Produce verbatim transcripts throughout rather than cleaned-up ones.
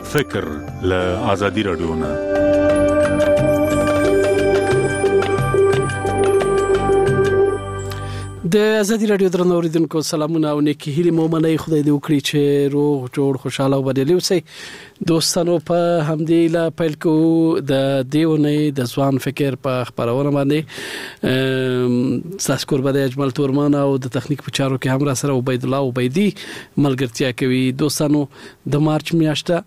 فکر له آزادي رادیو نه. د ازادي رادیو درنو اوریدونکو سلامونه او نیکی هیله مو منئ. خدای دې وکړي چې روغ جوړ خوشاله او بریالي اوسئ. دوستانو په همدې لا پیل کو د دیونه د ځوان فکر په خبرونه باندې تاسو قربان اجمل تورمان او د تخنیک په چارو کې هم را سره عبید الله عبیدی ملګرتیا کوي. دوستانو د مارچ میاشته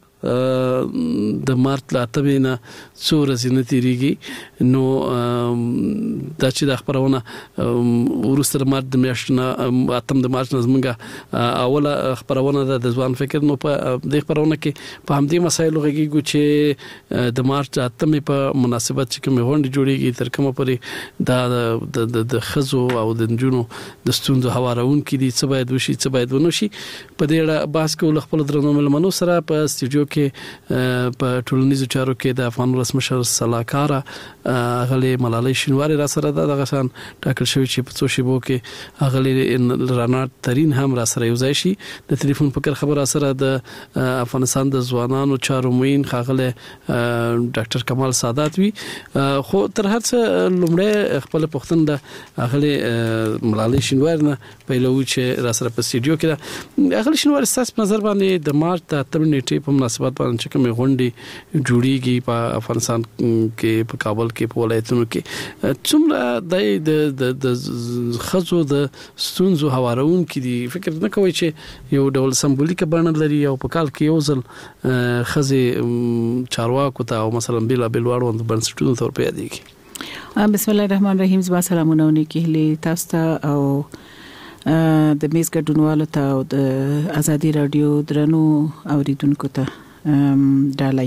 د مارچ لا تبینه څو ورځې نه تیریږي نو دا چې د خبرونه ورسره مارچ د میاشتې اتم د مارچ زمونږه اوله خبرونه د ځوان فکر نو په دې خبرونه کې په همدې مسایلو غږیږو چې د مارچ اتم په مناسبت چې کوم غونډه جوړیږي تر کومه پورې د د خزو او د جنونو د ستوندو هوارون کې دي څه باید وشي څه باید ونشي. په دې اړه بحث کول خپل درنو ملمنو سره په استودیو کې په ټولنیزو چارو کې د افغان رسمشر صلاحکار غلي ملالۍ شینواری را سره دغه سان ټاکل شوی چې په څو شیبو کې غلي رانا ترين هم را سره یو ځای شي. د ټلیفون په کر خبر سره د افغانستان د ځوانانو چارو موین خاغله ډاکټر کمال سادات وی خو تر هر څه لومړی خپل پښتون د غلي ملالۍ شینواری نه پیلو چې را سره په استودیو کې غلي شینواری ساس په نظر باندې د مارچ د اتم نیټې په مناسبت باندې چې کومه غونډه جوړیږي په افغانستان کې په کابل کې په ولایتونو کې څومره د د خزو د ستونزو هوارون کې دي فکر نه کوي چې یو ډول سمبولیک بڼه لري او په کال کې یو ځل خزي چارواکو ته او مثلا بلا بلواړو بنسټونو تور پیادېږي. بسم الله الرحمن الرحیم. زما سلامونه ونکي تاسو ته او د میز ګډونوالو ته او د ازادي رادیو درنو اوریدونکو ته ډالۍ.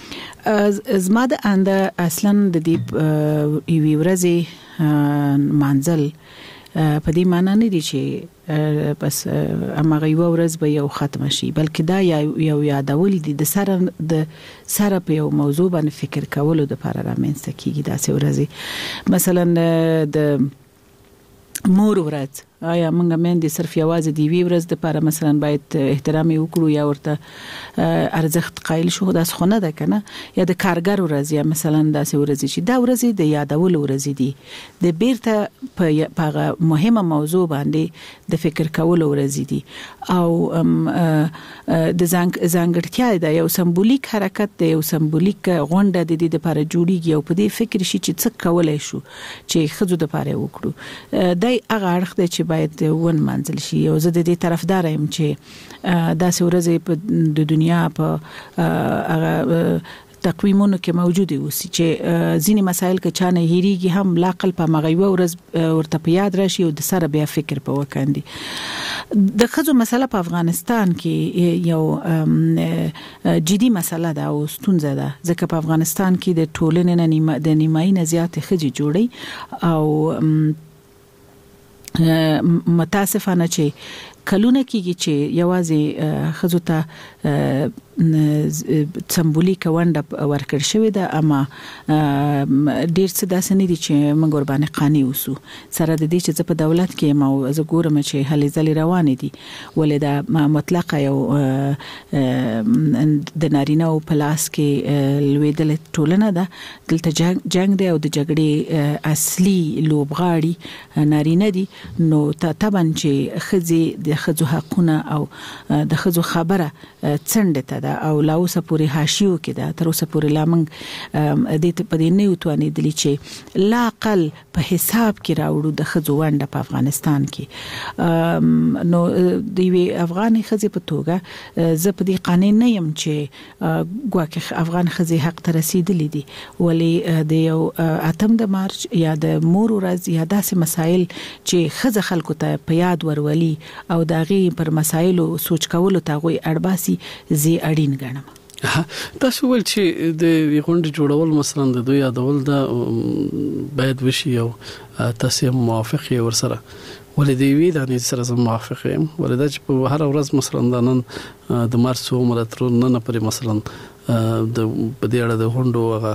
زما د اند اصلا د دې یوې ورځې منزل په دې معنی نه دي چې بس امغه یو ورځ به یو ختم شي بلکې دا یو یادول دي د سره د سره په یو موضوع باندې فکر کولو د لپاره رامنځته کیږي. دا څه ورځي مثلا د مور ورځ آیا موږ مېندې صرف یوازې دی وی ورځ د لپاره مثلا باید احترام وکړو یا ورته ارزښت قایل شو دا څه نه ده کنه یا د کارګر ورځ یا مثلا دا څه ورځ چې دا ورځ د یادول ورځ دي د بیرته په مهمه موضوع باندې د فکر کول ورځ دي او د ځانګړتیا د یو سمبولیک حرکت د یو سمبولیک غونډه د دې لپاره جوړیږي او په دې فکر شي چې څه کولای شو چې خزو د لپاره وکړو دای هغه اړخ دی چې باید ون منزل شي او زه د دې طرفدار یم چې دا څورځي په د دنیا په هغه تقویمونو کې موجود اوسي چې ځینې مسایل کې چانه هېریږي هم لاقل په مغیوه ورځ ورته په یاد راشي او د سره بیا فکر په وکاندي. د خزو مسله په افغانستان کې یو جدي مسله ده او ستونزه ده ځکه په افغانستان کې د ټولنې نه د نیمایي نه زیات خزي جوړي او متاسفانه چې کلونه کېږي چې یوازې خزو ته سمبولیک ونډه ورکړ شوې ده اما ډیر څه داسې نه دي چې موږ ور باندې قانع اوسو سره د دې چې په دولت کې ما زه ګورم چې هلې ځلې روانې دي ولې دا مطلقه یو د نارینه او پلاس کې لویدل ټولنه ده دلته جنگ دی او د جګړې اصلي لوبغاړي نارینه دي نو طبعا چې خزي د خزو حقونه او د خزو خبره څنډه ته ده او لا اوسه پورې حاشیو کې ده تر اوسه پورې لا موږ د دې په دې نه وتوانېدلی چې لا اقل په حساب کې راوړو د خزو ونډه په افغانستان کې نو د وی افغاني خزي په توګه زه په دې قانون نه يم چې ګواکه افغان خزي حق ته رسیدلی دي ولی د یو اتم د مارچ یا د مور ورځ یا داسې مسایل چې خزه خلکو ته په یاد ورولي او داغي پر مسایلو سوچ کولو ته غوي اړباسي زی اړین ګڼم. تاسو ول چې د غونډې جوړول مثلا د دوی یادول دا باید وشي او تاسو موافق یې ورسره ولې دی وی دا نه سره موافق یم ولې دا چې په هر ورځ مثلا د نن د مارچ عمر تر نن پرې مثلا د په دې اړه د غونډو هغه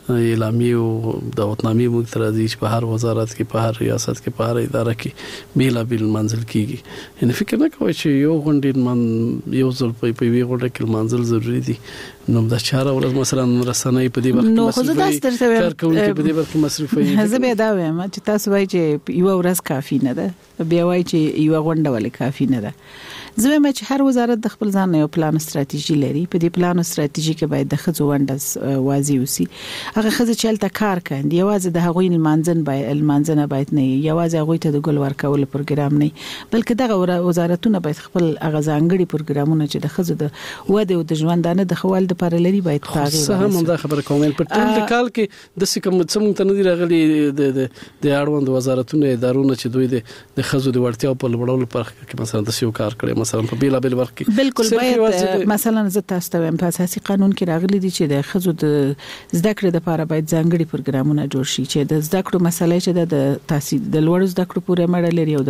اعلامیه او دعوتنامې موږ تر دې چې په هر وزارت کې په هر ریاست کې په هر اداره کې بیل بیل منزل کیږي ان فکر نه کوي چې یو غونډې من یو ځل په وی غونډه کې منزل ضروری دي نو د چاره ولر مثلا رسنۍ په دې نو خو زه تاسو ته کار کوونکي په دې برخه مصرفي زه به دا وایم چې تاسو وایي چې یو ورځ کافي نه ده بیا وایي چې یو غونډه ولې کافي نه ده زه وایم چې هر وزارت د خپل ځان یو پلان استراتیژي لري په دې پلان استراتیژي کې باید د خځو ونډه واضح وسی هغه خځه چې الته کار کوي یوازې د هغوی المانځن باید المانځنه باید نه یوازې هغوی ته د ګل ورکول پروګرام نه بلکې دغه وزارتونه باید خپل هغه ځانګړي پروګرامونه چې د خځو د وده او د ژوندانه د خوال د لپاره لري باید تغیر سه هم دا خبره کوم په ټول کال کې د سکم څوم ته نه دی راغلي د د اړوند وزارتونو ادارونه چې دوی د خځو د ورتیا په لوړولو لپاره کې مثلا د سیو کار کړي مثلا په بیلا بیل ورک بالکل باید مثلا زه تاسو ته په اساسي قانون کې راغلي دي چې د خځو د زده کړې لپاره باید ځانګړي پروګرامونه جوړ شي چې د زده کړو مسلې چې د تحصیل د لوړ زده کړو پورې مړ لري او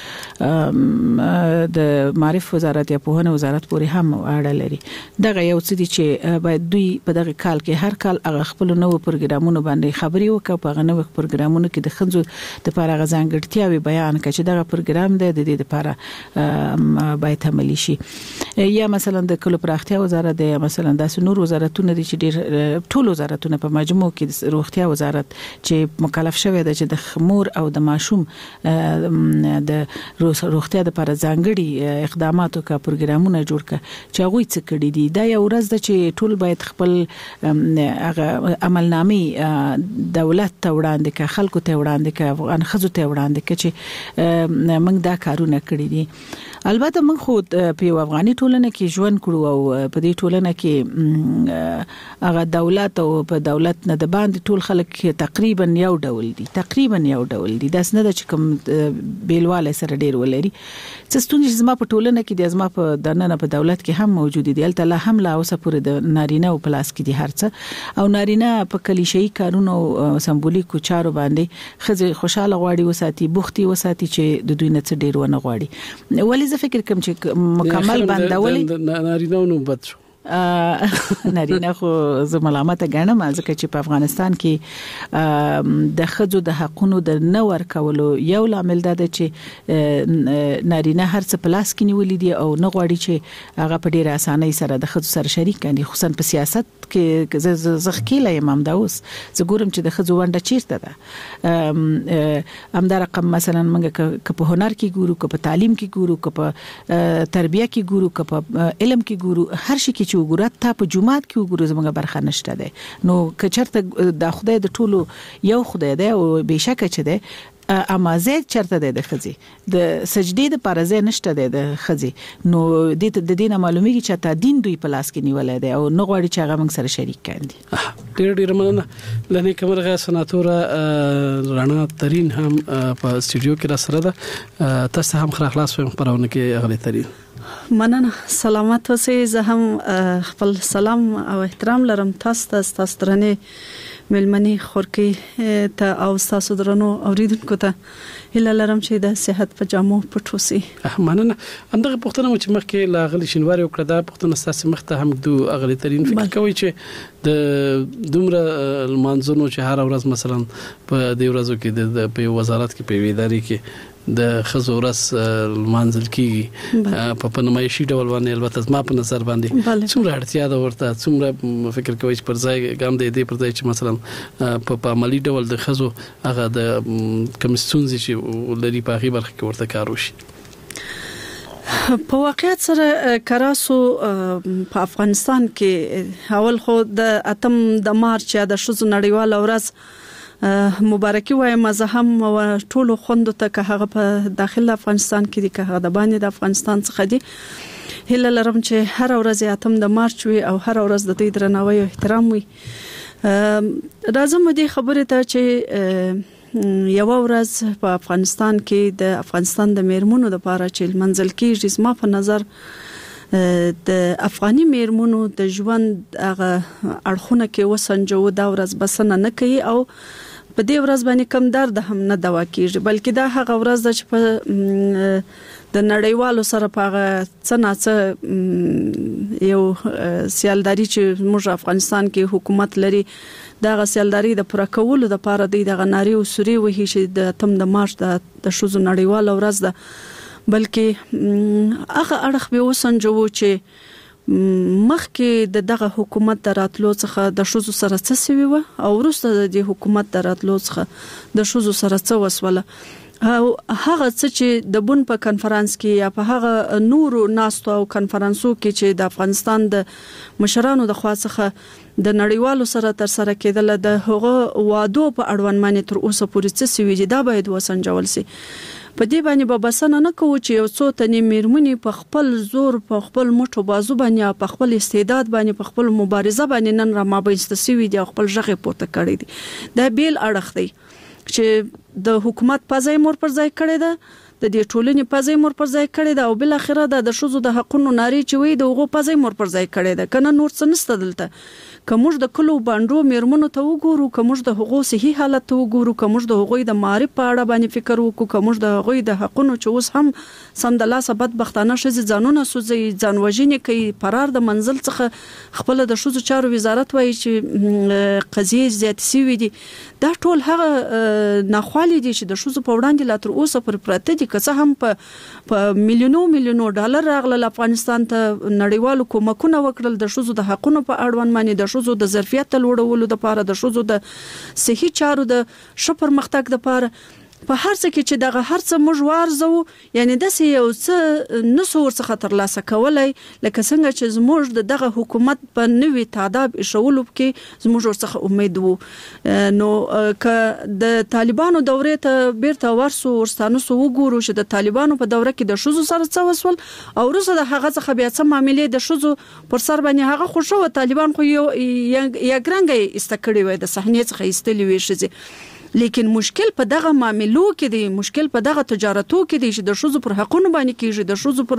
د د معرف وزارت یا په وزارت پورې هم اړه لري دغه یو څه دي چې باید دوی په دغه کال کې هر کال هغه خپل نوو پروګرامونو باندې خبري وکړي په هغه نوو پروګرامونو کې د خځو د لپاره غزانګړتیاوي بیان کړي چې دغه پروګرام د دې لپاره باید عملي شي یا مثلا د کلو پراختیا وزارت د مثلا د نور وزارتونو دي چې ډېر ټول وزارتونه په مجموع کې د روغتیا وزارت چې مکلف شوی دی چې د خمور او د ماشوم د روغتیا لپاره ځانګړي اقداماتو کا پروګرامونه جوړ کړي چې هغه څه کړي دي دا یو ورځ د چې ټول باید خپل هغه عملنامې دولت ته وړاندې کړي خلکو ته وړاندې کړي افغان خځو ته وړاندې کړي چې موږ دا کارونه کړی دي البته موږ خو په افغاني ټولنه کې ژوند کړو او په دې ټولنه کې هغه دولت او په دولت نه د باندې ټول خلک تقریبا یو ډول دي تقریبا یو ډول دي داس نه د چې کوم بیلواله سره ډیر ولري څه ستونزې زما په ټولنه کې د زما په دننه په دولت کې هم موجود دي الته لا هم لا اوسه پورې د نارینه او پلاس کې دي هرڅه او نارینه په کلیشه‌ای کارونو سمبولیکو چارو باندې خځې خوشاله غواړي وساتي بوختي وساتي چې د دوی نه څه ډیر ونه غواړي ولې زه فکر کوم چې مکمل بندولې نارینه نو بد شو نارینه خو زه ملامت غنم ځکه چې په افغانستان کې د خځو د حقونو د نه ورکولو یو لامل دا دی چې نارینه هر څه پلاس کې نیولې دي او نه غواړي چې هغه په ډیره اسانۍ سره د خځو سره شریک کړي خصوصا په سیاست کې زه زخکیله امام دا اوس زه ګورم چې د خځو ونډه چیرته ده هم دا رقم مثلا موږ که په هنر کې ګورو که په تعلیم کې ګورو که په تربیه کې ګورو که په علم کې ګورو هر شي کې وګورئ ته په جمعات کې وګورئ زموږ برخه نشته ده نو که چرته د خدای د ټولو یو خدای ده او بهشکه چه ده امازه چرته ده د خزي د سجدي د پرځه نشته ده د خزي نو د د دینه معلومیږي چې تا دین دوی په لاس کې نیولای دی او نه غواړي چې هغه موږ سره شریک کړي ډېر ډېر مننه لنی کمرغه سناتوره رانا ترين هم په استودیو کې را سره ده تاسو هم خره خلاص په خبرونه کې اغلی ترين مننه سلامت اوسئ زه هم خپل سلام او احترام لرم تاسو ته تاسو درنه ملمني خورکي ته او تاسو درنو اوریدونکو ته هله لرم چې د صحت په جامو پټوسي مننه همدغه پښتنه چې مخکې لاغلی شنواري وکړه دا پښتنه تاسو مخته هم دو اغلی ترين فکر کوي چې د دومره المانځونو چې هر ورځ مثلا په دې ورځو کې د په وزارت کې په ادارې کې د خزورس منزل کې په پنمایشي ډول باندې البته ما په نظر باندې څومره اړتیا ده ورته څومره فکر کوي چې پر ځای ګام دی دې پر ځای چې مثلا په عملی ډول د خزو هغه د کمستونز چې لري په هغه برخه کې ورته کار وشي په واقعیت سره کراسو په افغانستان کې اول خو د اتم د مارچ یا د شذ نړیوال ورځ مبارکي وایم زه هم ټول خوندو ته که هغه په داخله افغانستان کې دي که هغه د باندې د افغانستان څخه دي هله لرم چې هر ورځ اتم د مارچ وي او هر ورځ د دې درناوی او احترام وي راځم دې خبره ته چې یو ورځ په افغانستان کې د افغانستان د میرمنو لپاره چې منزل کې زما په نظر د افغاني میرمنو د ژوند هغه اړخونه کې وسنجو دا ورځ بسنه نه کوي او په دې ورځ باندې کم درد هم نه دوا کیږي بلکې دا هغه ورځ ده چې په د نړیوالو سره په څنګه یو سیالداري چې موږ افغانستان کې حکومت لري دا سیالداري د پوره کولو د لپاره د غناري او سوري وهي چې د تم د مارچ د شوزو نړیوال ورځ ده بلکې هغه اړخ به وسنجو چې مخکې د دغه حکومت دراتلو څخه د شوزو سره څه سوي و او وروسته د حکومت دراتلو څخه د شوزو سره څه وسوله او هغه څه چې د بون په کانفرنس کې یا په هغه نورو ناستو او کانفرنسو کې چې د افغانستان د مشرانو د خوا څخه د نړیوالو سره تر سره کېدل د هغه وادو په اړوند باندې تر اوسه پورې څه سوي دا باید وسنجول شي په دې باندې به بسنه نه کوو چې یو څو تنې میرمنې په خپل زور په خپل مټو بازو باندې په خپل استعداد باندې په خپل مبارزه باندې نن را مابینسته سوي دي خپل ژغه پورته کړی دي دا بیل اړخ دی چې د حکومت پځای مور پر ځای کړی ده د دې ټولنې پځای مور پر ځای کړی ده او بل اخره د شوزو د حقونو ناری چې وي د هغه پځای مور پر ځای کړی ده کنه نور څه نشته دلته کومج د کلو باندې میرمنو ته وګورو کومج د حقوقو صحیح حالت ته وګورو کومج د حقوقو د معرفت په اړه باندې فکر وکړو کومج د حقوقو د حقونو چې اوس هم سم د لاسه بدبختانه شې ځانونه سوزي ځانوژنې کوي فرار د منزل څخه خپل د شوزو چارو وزارت وایي چې قضیه زیات سوي دي دا ټول هغه ناخوالي دي چې د شوزو په وړاندې لا تر اوسه پر پراته دي که څه هم په میلیونو میلیونو ډالر راغله افغانستان ته نړیوالو کومکونه وکړل د شوزو د حقونو په اړوند باندې د شوزو د ظرفیت لوړولو لپاره د شوزو د صحي چارو د شپر مختګ لپاره په هر څه کې چې دغه هر څه موږ وارزو یعنی د سې یو څه نسو ورڅخه تر لاسه کولای لکه څنګه چې زموږ دغه حکومت په نوې تعداد ایښولو کې زموږ ورڅخه امید وو نو ک د طالبانو دورې ته بیرته ورسو ورستانو سو وګورو چې د طالبانو په دوره کې د شوزو سره څه وسول او وروسته د هغه څخه بیا څه معاملې د شوزو پر سر باندې هغه خوشو طالبان خو یو یا ګرنګي استکړی وای د صحنې څخه ایستلی وي شي لیکن مشکل په دغه معاملو کې دی مشکل په دغه تجارتو کې دی چې د شوزو پر حقونو باندې کېږي د شوزو پر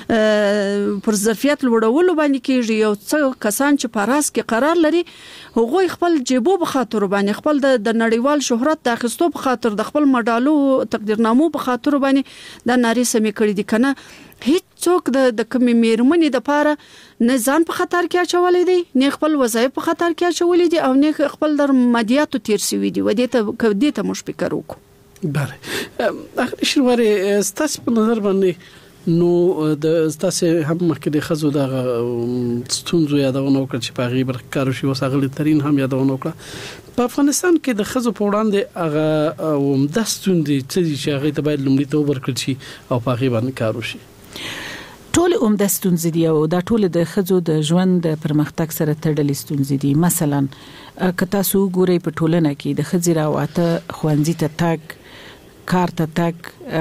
پر ظرفیت لوړولو باندې کېږي یو څو کسان چې پاراس کې قرار لري هغوی خپل جيبو په خاطر باندې خپل د نړیوال شهرت د اخیستو په خاطر د خپل مډالو تقدیرنامو په خاطر باندې د ناري سمې کړې دي کنه هیڅ څوک د د کمی میرمنې د پاره نه ځان په خطر کې اچولې دي نه خپل وظایف په خطر کې اچولې دي او نه خپل در مادیاتو تیر سوي دي ودې ته کدې ته مش فکر وکړو بله اخر شروع ستاسو په نظر باندې نو د ستاسو هم مخکې د خزو د ستونزو یادونه وکړه چې په غیبر کارو شي وساغلی ترين هم یادونه وکړه په افغانستان کې د خزو په وړاندې هغه عمده ستونزې چې هغه ته باید لومړیتوب ورکړل شي او په غیبر کارو شي ټول عمده ستونزې دي او دا ټول د خزو د ژوند د پرمختګ سره تړلې ستونزې دي مثلا که تاسو ګورئ په ټولنه کې د خزې راوته خوانځي ته تک کار ته تک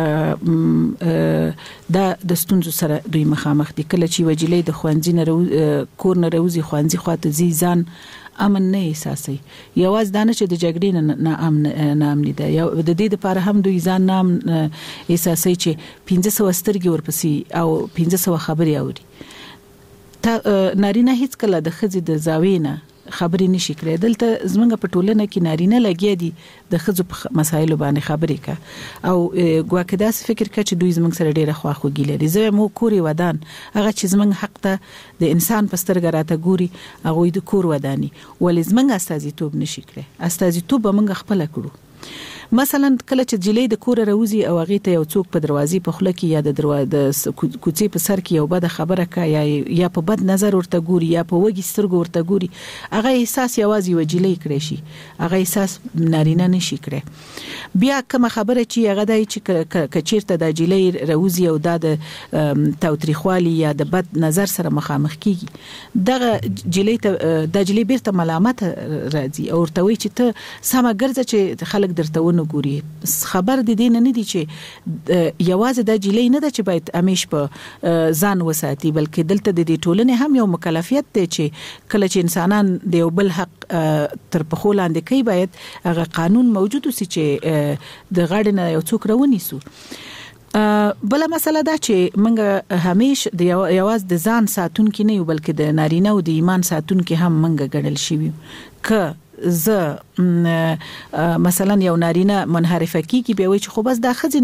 دا د ستونزو سره دوی مخامخ دي کله چې وجلې د خوانځي نه کور نه روزي خوانځي خواته زی ځان امن نه احساسي یواز دانه چې د جګړې نه امن نه امن دي یو د دې لپاره هم دوی ځان نام احساسي چې پنځه سوه سترګې ورپسې او پنځه سوه خبري اوري تا نارینه هیڅ کله د خزې د زاوینه خبرې نشي کړې دلته زمونږ په ټولنه کې نارینه لګیا دي د خزو په مسایلو باندې خبرې کا او ګواکداس فکر کا چې دوی زمونږ سره ډیره خواخوږي لري زه مو کوري ودان هغه چې زمونږ حق ته د انسان په سترګه راته ګوري هغه د کور وداني ولې زمونږ استازیتوب نشي کړې استازیتوب موږ خپل کړو مثلا کله چې جلې د کور راوځي او هغه ته یو څوک په دروازې په خله کې یا د دروازې د کوڅې په سر کې یو بد خبره کوي یا یا په بد نظر ورته ګوري یا په وګي سترګو ورته ګوري هغه احساس یوازې وجلې کړی شي هغه احساس نارینه نشي کړی بیا کوم خبره چې هغه دای چې کچیرته د جلې راوځي او د توتریخوالي یا د بد نظر سره مخامخ کیږي دغه جلې ته د جلې بیرته ملامت راځي او ورته وی چې ته سم ګرځه چې خلک درته ګوري خبر د دین نه دي چې یوازې د جلې نه ده چې باید همیش په ځان وساتي بلکې دلته د دې ټولنې هم یو مکلفیت دی چې کله چې انسانان د یو بل حق تر پخو لاندې کوي باید هغه قانون موجود وي چې د غاړې نه یو څوک راونی سو بل مسله دا چې منګه همیش د یواز د ځان ساتون کې نه یو بلکې د نارینه او د ایمان ساتون کې هم منګه ګڼل شي ک ز مثلا یو نارینه منحرفه کیږي به وي چې خو بس دا خزي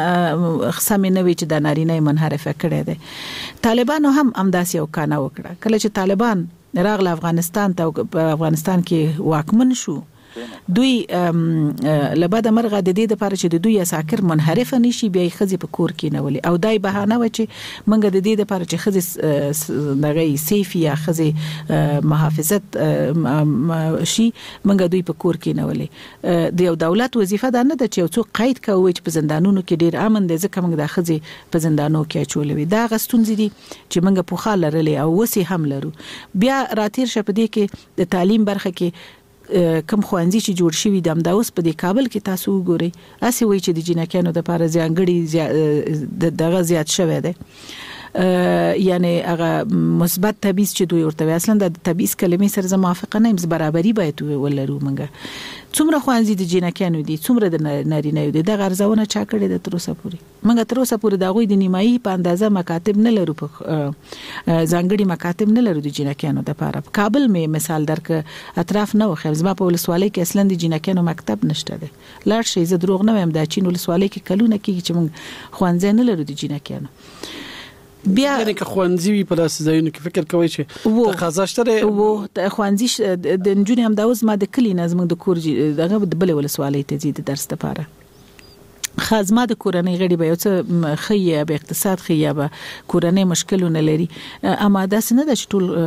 سم نه وي چې د نارینه منحرفه کړي دي. طالبانو هم امداسي او کانا وکړه کله چې طالبان راغله افغانستان ته افغانستان کې واکمن شو دوی لبد مرغه د دې لپاره چې د دوی اساکر منحرف نشي بیا خزي په کور کې نه ولي او دای بهانه و چې منګه د دې لپاره چې خزي دغه سیفي یا خزي محافظت شي منګه دوی په کور کې نه ولي. د یو دولت وظیفه ده نه د چې څو قید کوي چې په زندانونو کې ډیر امن دي ځکه منګه د خزي په زندانونو کې چولوي دا غستونځ دي چې منګه په خاله لرلې او وسی هم لرو. بیا راتیر شپ دي کې د تعلیم برخه کې کم خوانزي چې جوړ شوی د امداوس په د کابل کې تاسو وګورئ اسی وای چې د جنکانو د لپاره ځانګړي دغه زیات شوی دی یعنی هغه مثبت تبعیض چې دوی ورته اصلا د تبعیض کلمې سره موافقه نه یم برابرۍ باید ولرو. منګه څومره خوانزي د جنکانو دي څومره د نارینه دي د غرزونه چا کړی د تروسه پوری منګه تروسه پوری د غوي د نیمایي په اندازه مکاتب نه لرو په ځانګړي مکاتب نه لرو د جنکانو د لپاره. کابل مې مثال درک اطراف نه وخم زما په ولسوالۍ کې اصلا د جنکانو مکتب نشته دی لاړ شي زه دروغ نه وایم د چین ولسوالۍ کې کلونه کې چې موږ خوانځي نه لرو د جنکانو. بیا یعنی که خوانزي وي په داسې ځایونو کې فکر کوي چې تقاضا شته وو خوانزي د نجونې هم دا اوس ما د کلی نظم د کور دغه د بل ولسوالۍ ته زیات درس لپاره خازما د کورنۍ غړي به یو څه خیه به اقتصاد خیه به کورنۍ مشکلونه لري اما دا څنګه د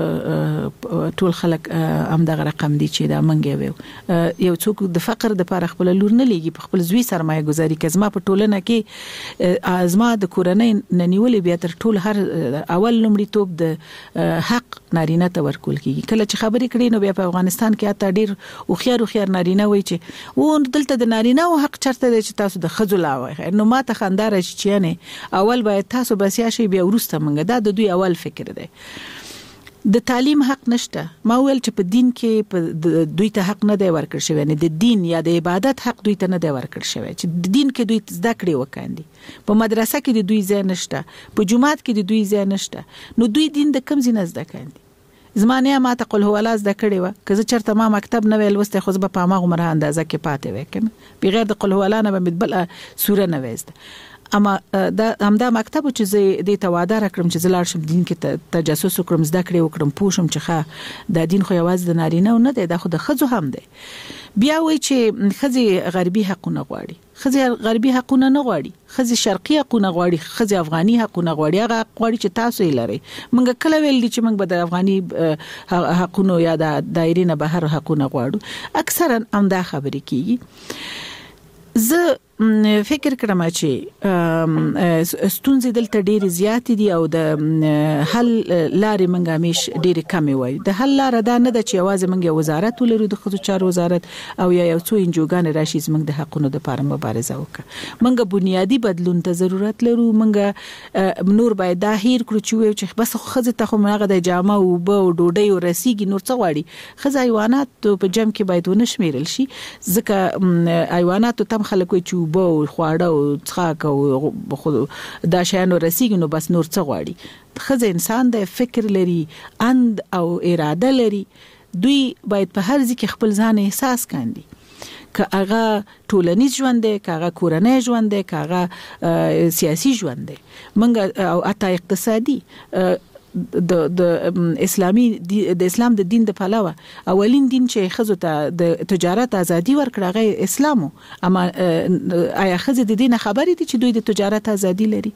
ټول ټول خلک هم دغه رقم دي چې دا منګي وي یو څوک د فقر د لپاره خپل لور نه لګي په خپل زوی سرمایه گذاري کزما په ټولنه کې ازما د کورنۍ ننیولې بیا تر ټول هر اول لمړی توپ د حق نارینه ته ورکول کیږي. کله چې خبرې کړي نو بیا په افغانستان کې اته ډیر او خيار او خيار نارینه وي چې و دلته د نارینه او حق چرته دي چې تاسو د خزو لاوي نو ما ته خنداره چې نه اول باید تاسو بس یا شي بیا ورسته منګه دا د دوی اول فکر دی. د تعلیم حق نشته ما ویل چې په دین کې په دوی ته حق نه دی ورکړ شوی نه د دین یا د عبادت حق دوی ته نه دی ورکړ شوی چې د دین کې دوی زده کړې وکاندي په مدرسه کې د دوی ځای نشته په جمعات کې د دوی ځای نشته نو دوی دین د کم ځای زده کاندي. زمانه ما ته قل هو لاز د کړي و که زه چرته ما مکتب نه ویل وسته خو به په ما عمره اندازه کې پاتې وکم بغیر د قل هو لا نه به بل سوره نه وېست اما دا همدا مکتب چې زه د توادر کړم چې زلار شم دین کې تجسس وکړم زده کړې وکړم پوښم چې ښه د دین خو یوازې د نارینه نه دی دا خو د خزو هم دی. بیا وای چې خزي غربي حقونه غواړي خزي غربي حقونه نه غواړي خزي شرقي حقونه غواړي خزي افغاني حقونه غواړي هغه غواړي چې تاسو یې لري. موږ کله ویل دي چې موږ به د افغاني حقونه یا د دایره نه بهر حقونه غواړو اکثرا هم دا خبرې کیږي. زه فکر کړم چې ستونزې دلته ډېر زیات دي او د حل لارې منګه همیش ډېر کم وي. د حل لار دا نه ده چې یوازې منګه وزارت ولرو د خصوصي چارو وزارت او یا یو څو انجوګان راشي زمنګ د حقونو لپاره مبارزه وکړه. منګه بنیادی بدلون ته ضرورت لرو. منګه نور باید دا هیر کړو چې بس خزه ته خو منغه د جامه او به ډوډۍ او رسیږي نور څه غواړي. خزه حیوانات په جمع کې باید ونه شمیرل شي ځکه حیوانات تم خلک وي بو خواړه او څخه او خود دا شانو رسیږي نو بس نور څه غواړي. خزه انسان د فکر لري اند او اراده لري دوی باید په هر ځکه خپل ځان احساس کاندي که هغه ټولنیز ژوند دی که هغه کورنۍ ژوند دی که هغه سیاسي ژوند دی منګه او اته اقتصادي د د اسلامي د اسلام د دین د پلوه اولین دین چې خزو ته د تجارت ازادي ورکړه اسلامو اما آیا خزه د دین خبرې دي چې دوی د تجارت ازادي لري.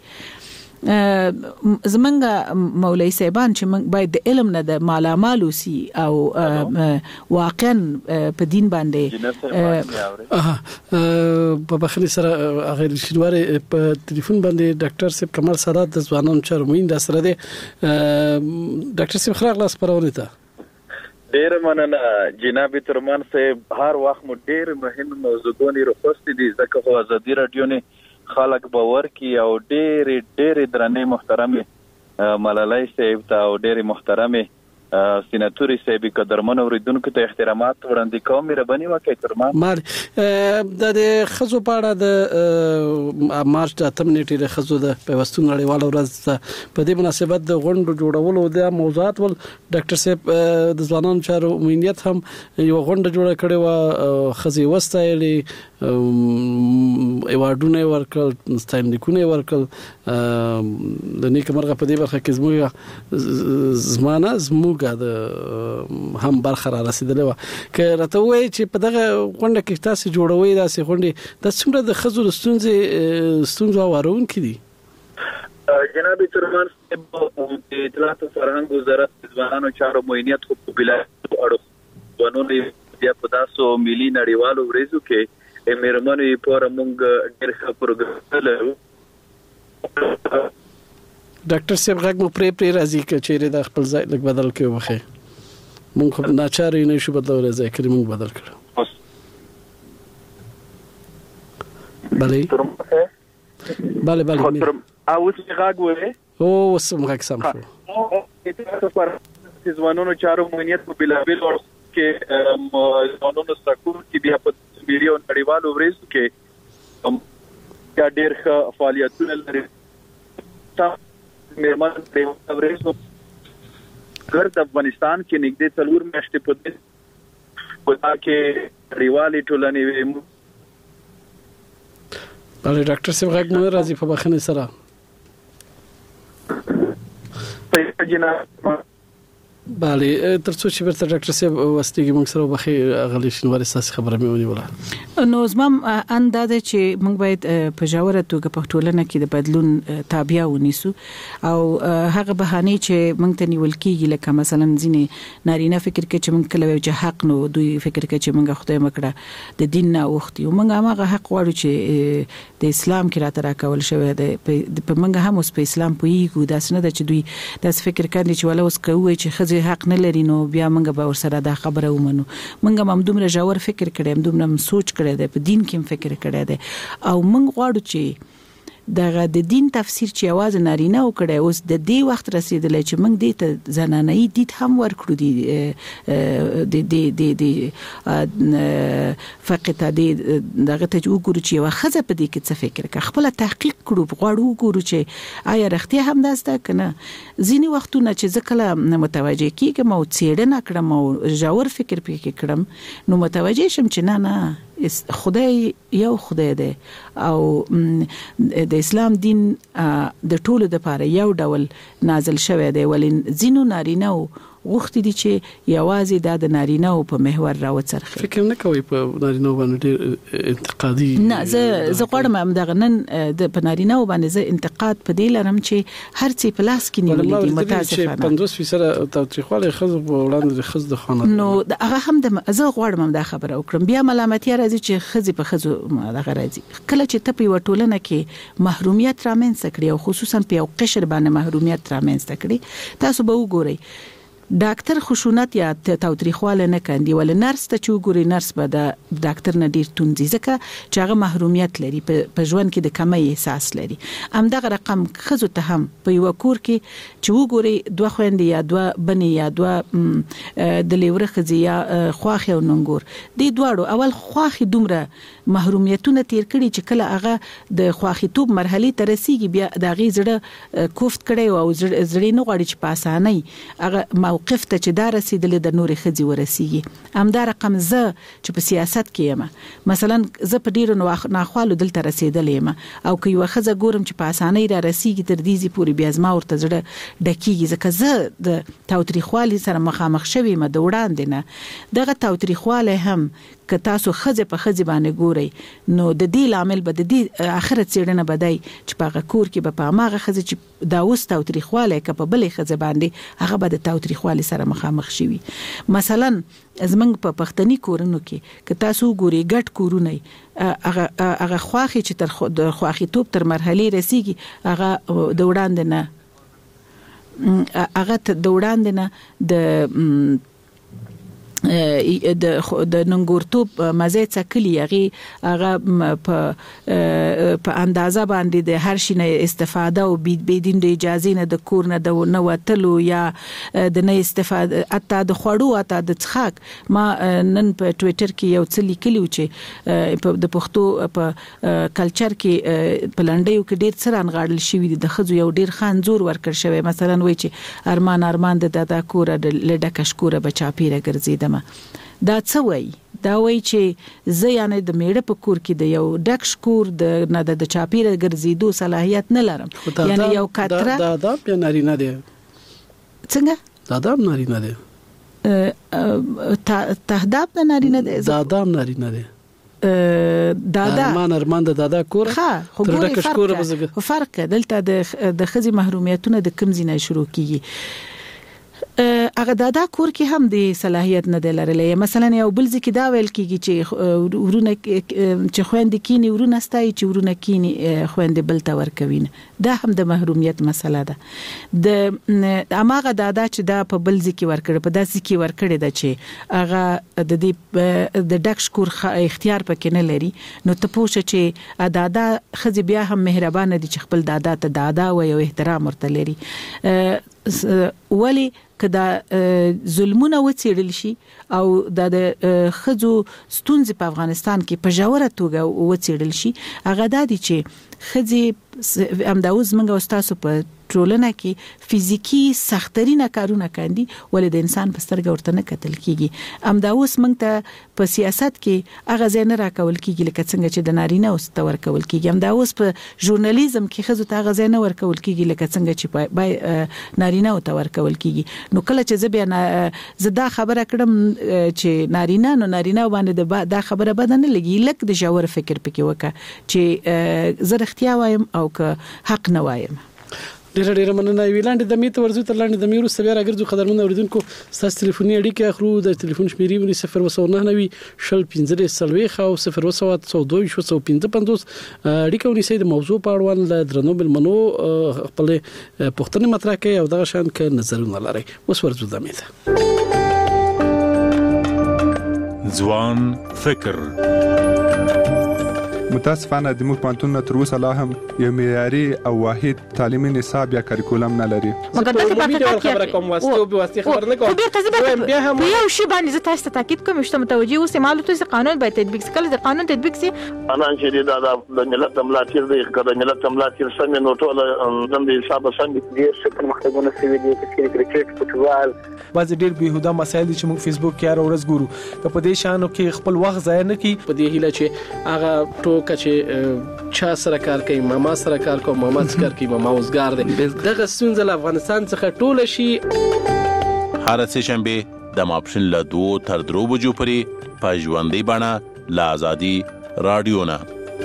زمنګ مولوی صاحبان چې موږ باید د علم نه د مالامال وسی او واقعا په دین باندې په بخنی سره غیر شنواره په ټلیفون باندې ډاکټر صاحب کمال سادات د ځوانانو چارمین د سره دی. ډاکټر صاحب خراغ لاس پرونه ته ډیر مننه جناب ترمان صاحب هر وخت مو ډیر مهم موضوعونه راخوستي دي ځکه خو ازادي رادیو نه خلک باور کی او ډېر ډېر درنې محترمه ملالۍ صاحب ته او ډېر محترمه سیناتوري صاحب قدرمن اوریدونکو ته احترامات وړاندې کوم مهرباني وکړئ ترمان مال د خزو پاړه د مارچ د اتم نیټې د خزو د پیوستون نړیوال ورځ په دې مناسبت د غونډو جوړولو د موضوعات ول ډاکټر صاحب د ځوانانو چارو امنیت هم یو غونډه جوړه کړې و خزي وستایلې ایوارډونه ورکړل ستاینلیکونه ورکړل د نیک مرغه په دې برخه کې زموږ زمانه زموږ د هم برخه را رسیدلې و که راته وایي چې په دغه غونډه کې تاسو جوړوي داسې غونډې د څومره د خزو ستونزې ستونزو اورون کړي جناب ترمان صاحب د اطلاعات او فرهنګ وزارت ځوانانو چارو موینیت خو په بلا اړه ونولې بیا په تاسو ملي نړیوالو ورځو کې مېرمنې په موږ ډېر ښه پروګرام لرو ډاکټر صاحب غږ مو پرې پرې راځي چې چیرې د خپل ځای لږ بدل کړو وخه مونږ خو ناچاري نه شو بدلولای ځای کې مونږ بدل کړو بله بله بله او اوس غږ وې او وسم غږ سم شو تاسو پر ځوانانو چارو موینیت په بلابل اور کې ځوانانو سکول کې بیا په میریو نړیوالو ورځو کې یا ډېر ښه فعالیتونه لري مېرمن په ورځو ګرد افغانستان کې نږدې څلور میاشتې په دې ودا کې ریوالي ټولنې بله ډاکټر صاحب غږ مو راځي په بخښنې سره بله ترڅو چې ورته ډاکټر صاحب واستګي موږ سره بخي غلي شنوار اساس خبره مې ونیوله نو زمم اندازه چې موږ باید په جوړه توګه په ټولنه کې د بدلون تابع ونیسو او هغه بهانه چې موږ ته نیول کیږي لکه مثلا ځینې نارینه فکر کوي چې موږ کله چې حق نو دوی فکر کوي چې موږ خدای مکړه د دین نه وختي او موږ هغه حق غواړو چې د اسلام کې راته راکول شوی دی په موږ هم اوس په اسلام پویګو داس نه د چې دوی داس فکر کوي چې ولا اوس کوي چې خزي حق نه لري نو بیا موږ به ورسره دا خبره ومنو موږ هم دومره ژور فکر کړی هم دومره سوچ کړی دی په دین کې فکر کړی دی او موږ غواړو چې دغه د دین تفسیر چې आवाज نارینه وکړي اوس د دې وخت رسیدلې چې موږ دې ته زنانه‌ای دید هم ورکړو دي د د د د فقط د دغه ته وګورو چې یو خزه په دې کې څه فکر کوي خپل تحقیق کړو غواړو وګورو چې آیا رښتیا هم داسته کنه ځینی وختونه چې ځکه متوجه کیږم او څېړنه کړم او ژور فکر پکې کړم نو متوجه شم چې نه نه خدای یو خدای دی او د اسلام دین د ټولو لپاره یو ډول نازل شوی دی ولین زینو نارینه وختي دي چې یوازې د نارینه په محور راوڅرخي فکر نه کوي په نارینه باندې انتقادي نه زه زه غواړم هم دغه نن د په نارینه باندې زه انتقاد په دې لرم چې هر څه په لاس کې نیولې دي متاسفانه پنځوس فیصد تاریخواله خزو په وړاندې خزو د خانه نو هغه هم د زه غواړم هم دا خبره وکړم بیا ملامتیا راځي چې خزي په خزو دغه راځي کله چې ته په وټولنه کې محرومیت رامنځته کړي او خصوصا په یو قشر باندې محرومیت رامنځته کړي تاسو به وګورئ ډاکټر خشونت یا تاوتریخواله نه کاندي ول نرس ته چوغوري نرس به د ډاکټر نه ډیر توندي ځکه چې هغه محرومیت لري په ژوند کې د کمی احساس لري ام دغه رقم خزو ته هم په یو کور کې چې وګوري دوه خويندې یا دوه بنې یا دوه د لیوره خزي یا خواخي او ننګور دي دواړو اول خواخي دومره محرومیتونه تیر کړي چې کله هغه د خواخیتوب مرحله ته رسیږي بیا د غي زړه کوفت کړي او زړه نه غواړي چې په اسانۍ هغه موقف ته چې دا رسیدلې د نورې خزي ورسیږي همدا رقم زه چې په سیاست کې یم مثلا زه په ډیرو ناخوالو دلته رسیدلې یم او که یو خزه ګورم چې په اسانۍ را رسیږي تر دې زی پوری بیا زما ورته زړه ډکیږي ځکه زه د تاوتریخوالي سره مخامخ شوی م د وړاندې نه دغه تاوتریخواله هم که تاسو خزه په خزه باندې ګورئ نو د دې لامل به د دې اخرت څېړنه بدای چې په کور کې به په ماغه خزه چې دا وست تاوتریخواله که په بلې خزه باندې هغه به د تاوتریخواله سره مخامخ شي مثلا زمنګ په پښتني کورونو کې که تاسو ګورئ ګټ کورونه هغه هغه خواخي چې تر خواخي توپ تر مرحله رسیږي هغه د وړاندې نه هغه د وړاندې نه د د د ننګورتوب مزه څکلی هغه هغه په په اندازه باندې د هر شي نه استفاده او بيدین د اجازه نه د کور نه د نو وتلو یا د نه استفاده اته د خوړو اته د څخاک ما نن په ټوئیټر کې یو څه لیکلی چې د پښتو په کلچر کې په لنډیو کې ډیر څه رانغاړل شوی د خزو یو ډیر خانزور ورکړ شوی مثلا وای چې ارمان ارمان د دادا کور د لډک شکوره بچا پیره ګرځیدم دا څه وای دا وای چې زه یعنی د میړه په کور کې د یو ډک شکور د نه د چاپیره ګرځیدو صلاحیت نه لرم یعنی یو کتره دا دا په نارینه دی څنګه دا دا نارینه دی تهداب د نارینه دی دا دا نارینه دی دادا ارمان ارمان د دادا کور خو ګورې فرق دلته د د خزي محرومیتونه د کم زینه شروع کیږي هغه دادا کور کې هم د صلاحیت نه دی لرلی مثلا یو بل ځکه دا ویل کیږي چې ورونه چې خويندې کینی ورونه ستای چې ورونه کینی خويندې بل تا ورکوین دا هم د محرومیت مسله ده د اماغه دادا چې دا په بل ځکه ورکړي په داسې کې ورکړي دا چې هغه د دې د ډک شکور اختیار پکې نه لري نو ته پوښتنه چې دادا خزي بیا هم مهربان دي چې خپل دادا ته دادا و یو احترام ورته لري ولی کدا ظلمونه وڅېړل شي او د خزو ستونزې په افغانستان کې په جوړه توګه وڅېړل شي هغه د دې چې خزي امداوز منګه استاسو په ټولنه کې فزیکی سخترینه کارونه کوي ولې د انسان په سترګه ورته نه کتل کیږي امداوس منګ ته په سیاست کې هغه ځای نه راکول کیږي لکه څنګه چې د نارینه اوس ته ورکول کیږي امداوس په ژورنالیزم کې خزو ته هغه ځای نه ورکول کیږي لکه څنګه چې په نارینه او ته ورکول کیږي نو کله چې زه زه دا خبره کړم چې نارینه نو نارینه باندې دا خبره بدنه لګي لکه د جوړ فکر پکې وکړه چې زه اختیار وایم او که حق نه وایم ډیر ډیر مننه ویلاند د میته ورزو تر لاندې د میرو سبیا راګرځو قدرمن اوریدونکو ستاسو ټلیفوني اړیکه اخرو د ټلیفون شمیرې ونی صفر وسو نه نوي شل پنځه سلوي خو صفر وسو دوه شو پنځه پنځوس اړیکه ونی سید موضوع پاړوان ل درنو بلمنو خپل پښتني مطرح کوي او دغه شان ک نظرونه لري اوس ورزو د میته ځوان فکر متاسفانه د موږ پانتون تر اوسه لا هم یو معیاري او واحد تعلیمي نصاب یا کریکولم نه لري مګر د څه خبره کوم واسطه او به واسطه خبر نه کوم بیا هم یو شی باندې زه تاسو ته تاکید کوم چې متوجي اوسه معلومات چې قانون باید تطبیق شي کله د قانون تطبیق شي انا چې دا د ملت ملاتیر دی کله ملت ملاتیر سم نو ټول د حساب سم دي چې په مختګونه سوي دي چې کرکټ فوتبال بعض ډیر بهوده مسایل چې موږ فیسبوک کې هر ورځ ګورو په دې شانو کې خپل وخت ضایع نه کی په دې هیله چې هغه ټوکه چې چا سره کار کوي ماما سره کار کوي ماما سره کار کوي ماما اوسګار دی دغه ستونزه له افغانستان څخه ټوله شي هر څه شنبه د ماپشن له دوه تر درو بجو پورې په ژوندۍ بڼه له آزادي رادیو نه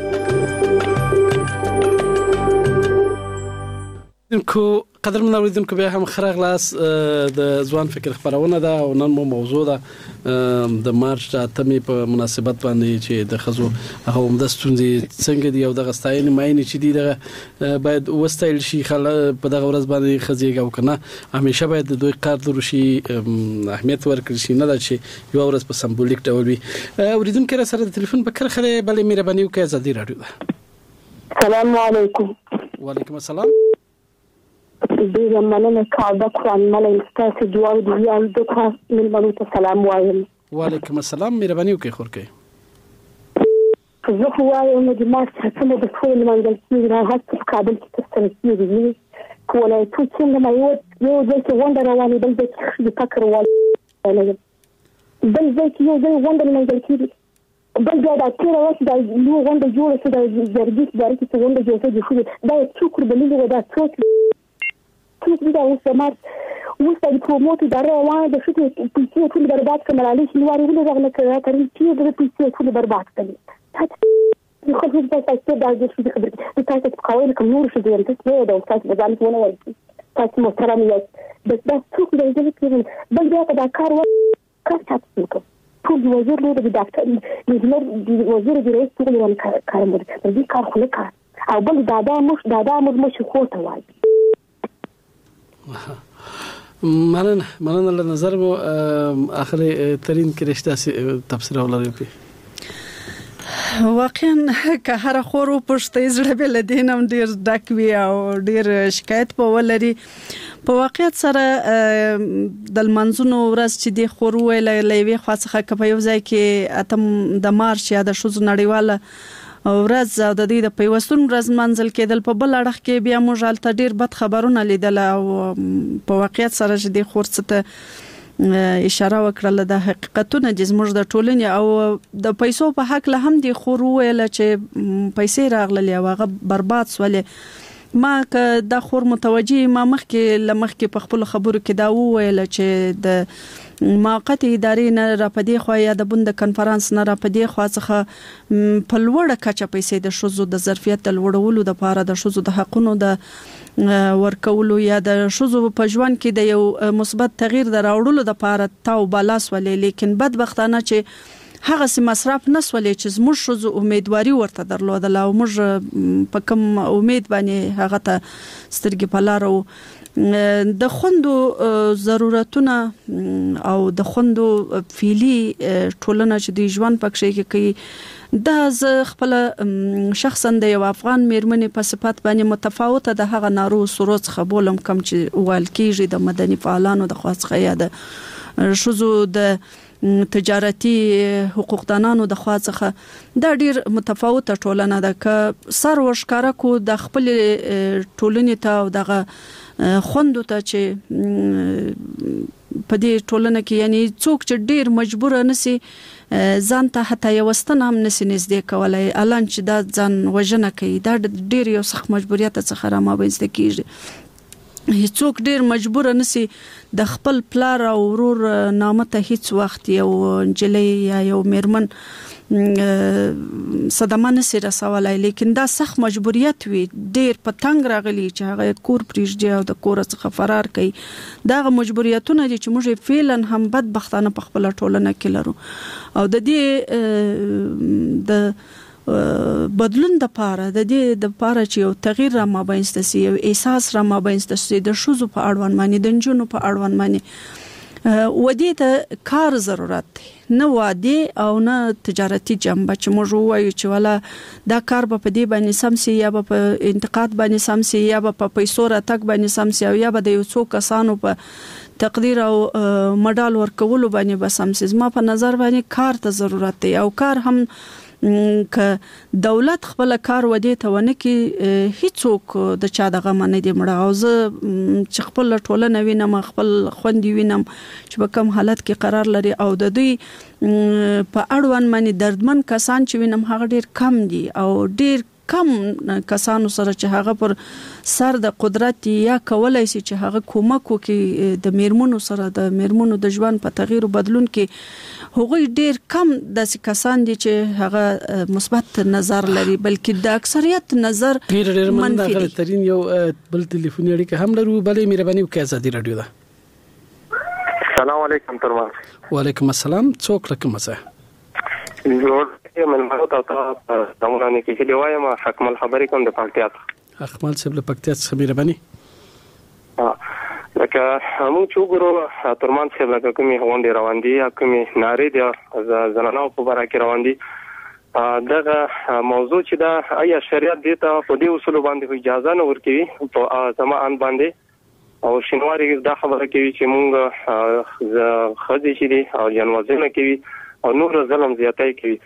کو قدر من اوریدونکو بیا هم خره غلاس د ځوان فکر خبرونه ده او نن مو موضوع ده د مارچ د اتمې په مناسبت باندې چې د خزو هغه عمده ستونزې څنګه دی او د غستاین ماینه چې دی دغه باید وستایل شي خل په دغه ورځ باندې خزیږي او کنه همیشه باید د دوی کار دروشي اهمیت ورکړي شي نه دا چې یو ورځ په سمبولیک ډول وي اوریدونکو را سره د ټلیفون په کړه خله بلې مهرباني وکړئ آزادي رادیو السلام علیکم وعلیکم السلام ډیره مننه کاوه قرآن ملای ستاسو دعا او دعا د خاص ملمنو ته سلام وایم وعلیکم السلام مهرباني وکړئ خورکې زه خو وایم د مارچ څخه د ټول منځل کې راځي په کابل کې تاسو کېږي کوله ټول څنګه ما یو یو ځکه وندر رواني بل ځکه د فکر وایي بل ځکه یو ځای وندر منځل کې بل دا د تیر وخت د یو وندر جوړ شو د زرګیس داري چې وندر جوړ شو دا څوک بللی و دا څوک څوک دا اوس مار اوس د پروموټ اداره وایي د شته پیسې ټول برباد کړل علی شنواري ولې غوښنه کړی ترې چې د پیسې ټول برباد کړل خو هیڅ د تاسو د دې څه خبرې د تاسو په قوانین کوم نور څه دی تاسو د تاسو د ځان ونه وایي تاسو محترم یاست بس دا څوک دی چې کېږي بل دا د کار وکړ تاسو کو ټول وزیر له د ډاکټر د وزیر د رئیس ټول ورن کار مو دي کار خو نه کار او بل دا دا مش دا دا مش خو ته وایي مننه مننه له نظر مو اخر ترين کې رښتا تفسیر ولري. واقعا که هر خورو پښتې زړه به لدینم ډیر ډک وی او ډیر شکایت په ولري. په واقعیت سره د منځونو ورځ چې د خورو لوي خاصه کپه یو ځای کې اتم د مارچ یا د شوزو نړیواله ورځ او د دې د پیوستون ورځ منځل کېدل په بل اړخ کې بیا موږ حالت ډیر بد خبرونه لیدل او په واقعیت سره چې د خورڅته اشاره وکړه د حقیقتونه د زموږ د ټولنې او د پیسو په حق له هم د خورو ویل چې پیسې راغللې او هغه برباد سولې. ما که د خور متوجي ما مخکې لمخکې په خپل خبرو کې دا ویل چې د موقت ادارې نه را پدې خو یا د بند کنفرانس نه را پدې خو څخه په لوړه کچه پیسې د شوزو د ظرفیت د لوړولو د لپاره د شوزو د حقونو د ورکولو یا د شوزو په ژوند کې د یو مثبت تغییر د راوړلو د لپاره تاو بالاس ولې لیکن بدبختانه چې هغه سي مصرف نسولې چې زموږ شوزو امیدواري ورته درلودل او موږ په کوم امید باندې هغه ته سترګې په لارو د خوندو ضرورتونه او د خوندو فعلی ټولنه چې د ژوند پکې کې کوي دا ز خپل شخصا د یو افغان میرمنې په صفات باندې متفاوته د هغه نارو سروز خبولم کم چې وال کېږي د مدني فعالانو د خاصه یا د شوزو د تجارتي حقوقدانانو د خاصه دا ډیر متفاوته ټولنه ده که سر وشکاره کو د خپل ټولنې ته او دغه خوندو ته چې په دې ټولنه کې یعنی څوک چې ډیر مجبور نسی ځان ته حتی یوستن هم نسی نږدې کولای الان چې دا ځان وژنه کوي دا ډیر یو سخت مجبوریت څخه را مابینځ کیږي. هیڅوک ډیر مجبور نسی د خپل پلار او ورور نامه ته هیڅ وخت یو جلی یا یو میرمن صدمه نسی رسولای لیکن دا سخت مجبوریت وي ډیر په تنگ راغلی چې هغه کور پریږدي او د کور څخه فرار کوي. دا مجبوریتونه دي چې موږ فعلا هم بدبختانه په خپل ټولنه کې لرو او د دې د بدلون د پاره د دې د پاره چې یو تغییر را مابینځ تاسي یو احساس را مابینځ تاسي د شوزو په اړوند باندې د جنونو په اړوند باندې ودی ته کار ضرورت دی نه وادي او نه تجارتي جنبه چې موږ وایو چې ولا دا کار به په دې باندې سمسي یا به په انتقاد باندې سمسي یا به په پیسو راتګ باندې سمسي او یا به د یو څو کسانو په تقدیر او مډال ورکولو باندې به سمسي. ما په نظر باندې کار ته ضرورت دی او کار هم که دولت خپل کار ودی ته ونه کې هیڅوک د چا دغه منې دی مړه او زه چې خپل ټولنه وینم خپل خوندې وینم چې په کوم حالت کې قرار لري او د دوی په اړوند باندې دردمن کسان چې وینم هغه ډیر کم دي او ډیر کم کسانو سره چې هغه پر سر د قدرت یا کولای شي چې هغه کومک وکړي د میرمنو سره د میرمنو د ژوند په تغییر او بدلون کې هغوی ډیر کم د کسان دي چې هغه مثبت نظر لري بلکې د اکثریت نظر منفي دي. ترين یو بل ټلیفوني اړیکه هم لرو بلې مهرباني وکړئ ازادي رادیو ده. السلام علیکم ترمان. وعلیکم السلام څوک رقم مزه زه من مو ته تاسو زمونږ نه کې دی وایم حکمل خبرې کوم د پکتیا حکمل صاحب له پکتیا څخه مهرباني. ها لکه موږ چې وګورو ترمان صاحب لکه کومې غونډې روان دي یا کومې نارې دي زنانو په باره کې روان دي دغه موضوع چې دا آیا شریعت دې ته په دې اصول باندې اجازه نه ورکوي په زمان باندې او شینواری دا خبره کوي چې موږ خځې چې دي او جنوازونه کوي او نور ظلم زیاتای کوي.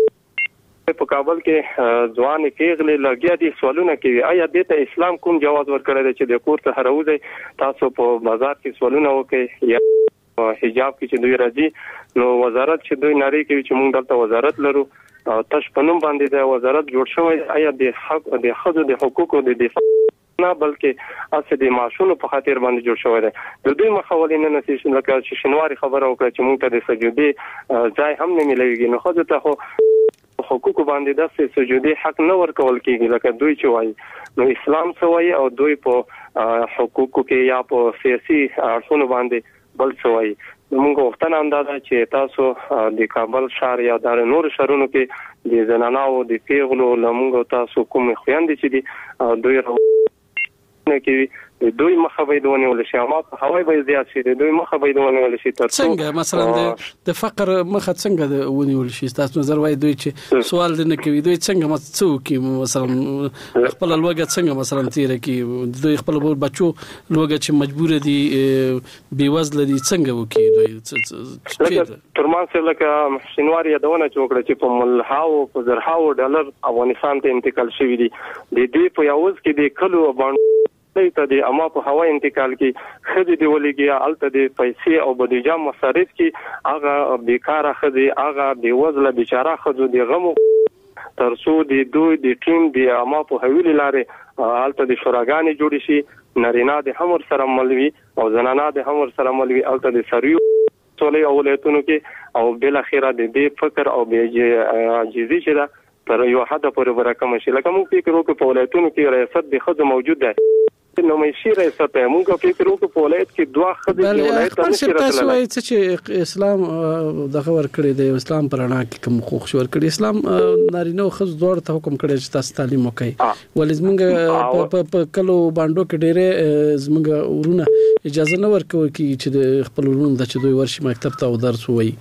په کابل کې ځوان پیغلې لګیا دي سوالونه کوي آیا دې ته اسلام کوم جواز ورکړی دی چې د کور ته هروځي تاسو په بازار کې سوالونه وکړي یا حجاب کې چې دوی راځي نو وزارت چې دوی ناری کوي چې موږ دلته وزارت لرو او تاسو په نوم باندې د وزارت جوړ شوی آیا د حق د خځو د حقوقو د دفاع نه بلکې اسه د معاشونو په خاطر باندې جوړ شوی دی. د دوی مخاولین نه نشي لکه چې شنواری خبره وکړه چې موږ ته د سجودي ځای هم نه ملويږي نو خځو ته خو حقوق باندې د سجودي حق نه ورکول کیږي لکه دوی چې وایي نو اسلام څه وایي او دوی په حقوقو کې یا په سیاسي اړخونو باندې بل څه وایي. موږ وختونه اندازه چې تاسو د کابل شهر یا د نور شهرونو کې د زنانو د پیغلو لمغه تاسو کوم خويندې چې دي دوی نه کوي دوی مخه به ونیول شي اما په هوای به زیات شي دوی مخه به ونیول شي تر څنګه مثلا د فقر مخه څنګه ونیول شي تاسو نظر وای دوی چې سوال نه کوي دوی څنګه مڅوکي مثلا خپل لوګه څنګه مثلا تیر کی دوی خپل بچو لوګه چې مجبور دي بیوزل دي څنګه وکي دوی ترمان څه لکه شینواری یادونه چوکړه چې په ملهاو په زرهاو ډالر افغانستان ته انتقال شوی دي د دې په یوز کې د کلو باندې ته د اما په هوا انتقال کې خدي دی ولګي الته د پیسې او بودیجه مصارف کې هغه بیکاره خدي هغه بیوزله بیچاره خدو دی غمو ترڅو د دوی د ټیم د اما په حویل لارې الته د شوراګانی جوړ شي نارینه د همور سره ملوي او زنانه د همور سره ملوي الته د سریو ټولې اولادونو کې او بل اخیره د دې فکر او عاجزي چې دا تر یو حد پورې ورکم شي لکه موږ فکر وکړو په ولایتونو کې ریاست د خود موجود ده نو مې شي ریاست موږ فکر وکړو په ولایت کې دوه خدای دی ولایت ته نشي راتللی چې اسلام دغه ور کړی دی اسلام پرانا کې کوم خوښ شو کړی اسلام نارینه او خز دوړ ته حکم کړی چې تاسو تعلیم وکړئ ولې زمونږ په کلو باندې کې ډېرې زمونږ ورونه اجازه نه ورکوي چې خپل ورونه د چې دوی ورشي مکتب ته او درس وایي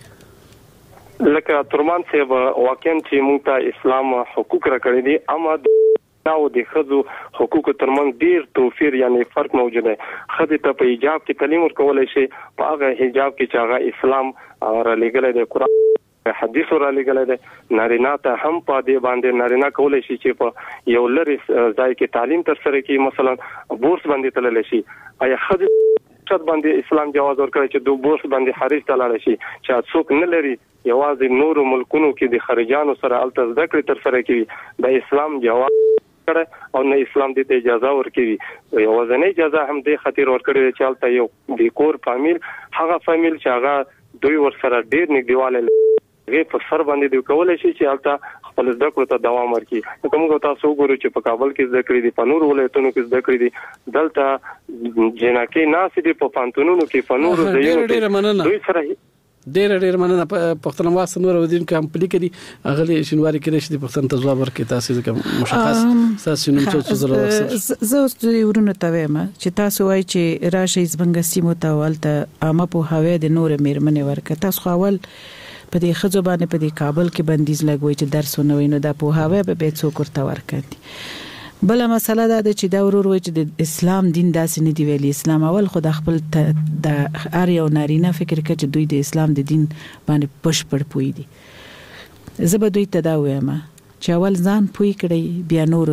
لکه ترمان صاحب واقعا چې موږ ته اسلام حقوق راکړي دي اما او د خزو حقوق ترمنځ ډیر توفیر یعنی فرق موجود دی خدي ته په حجاب کې تعلیم ورکول شي په هغه حجاب کې چې هغه اسلام را لګل دی قرآن حدیث را لګل دی نارینه ته هم په دې باندې نارینه کول شي چې په یو لری ځای کې تعلیم تر سره کوي مثلا بورس باندې تلل شي ایا خدي شت باندې اسلام جواز ورکړي چې دوه بورس باندې خارج تلاړ شي چې څوک نه لري یوازې نور ملکونو کې د خارجانو سره الته زده کړې تر سره کوي د اسلام جواز او نه اسلام دې اجازه ورکړي یو ځنې اجازه هم دې خطر ورکړي چې الته یو د کور فامیل هغه فامیل چې هغه دوی ور سره ډیر نږدېواله لري په سر باندې دی کولای شي چې الته خپل زده کړو ته دوام ورکړي کومه تاسو وګورئ چې په کابل کې زده کړې دي په نور ولایتونو کې زده کړې دي دلته جنکه ناس دي په پانتونونو کې په نور ځایونو دوی سره ډېر ډېر مننه پښتون واسه نور ودین کوم پلی کړي اغلی شنواری کې رشد پښتون ته جواب ورکړي تاسو کوم مشخص تاسو نوم څه زره وکړه زه اوس د ورونو ته وایم چې تاسو وایي چې راشي زبنګ سیمو ته ولته اما په هوا د نور میرمنې ورکه تاسو خپل په دې خځو باندې په دې کابل کې بندیز لګوي چې درسونه ویني د په هوا به به څوک ورته ورکړي بل مسله دا ده چې دا ورور وایي چې د اسلام دین داسې نه دی ویلي اسلام اول خود خپل د ار یو نارینه فکر کوي چې دوی د اسلام د دین باندې پښپړ پوي دي زه به دوی ته دا وایم چې اول ځان پوي کړی بیا نور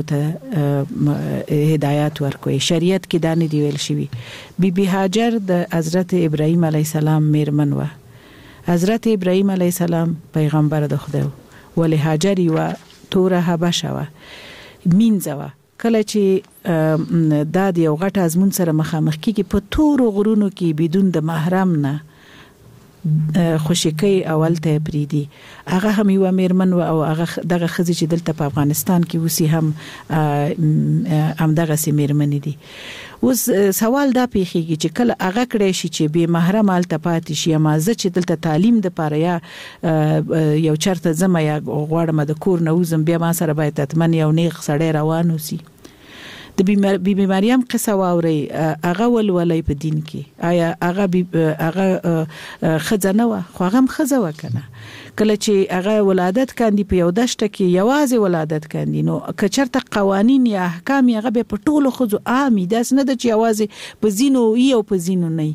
ته هدایت ورکوي شریعت کې دا نه دی ویل شوی بی بی هاجر د حضرت ابراهیم علی السلام میرمن و حضرت ابراهیم علی السلام پیغمبر د خدای ولی هاجر یو توره حبشه و مینځوا کله چې دا د یو غټ ازمون سره مخامخ کیږي په تورو غرونو کې بدون د محرم نه خوشکی اول ته پریدي هغه هم یو میرمن او هغه دغه خزي چې دلته په افغانستان کې وسی هم هم دغه سي میرمن دي اوس سوال دا پیخیږي چې کله هغه کړی شي چې به محرم الته پاتې شي ما زه چې دلته تعلیم د پاره یا یو چرته زما یا غواړم د کور نه وزم بیا ما سره باید اتمن یو نیغ سړی روان وسی د بی بی مریم قصه واوري هغه ولولای په دین کې آیا هغه هغه خزانه و خو هغه خزه وکنه کله چې هغه ولادت کاندي په یو دشته کې یوازې ولادت کاندي نو کچرته قوانين یا احکام هغه په ټولو خزو عامي داس نه د چې یوازې په زینو یو په زینو نه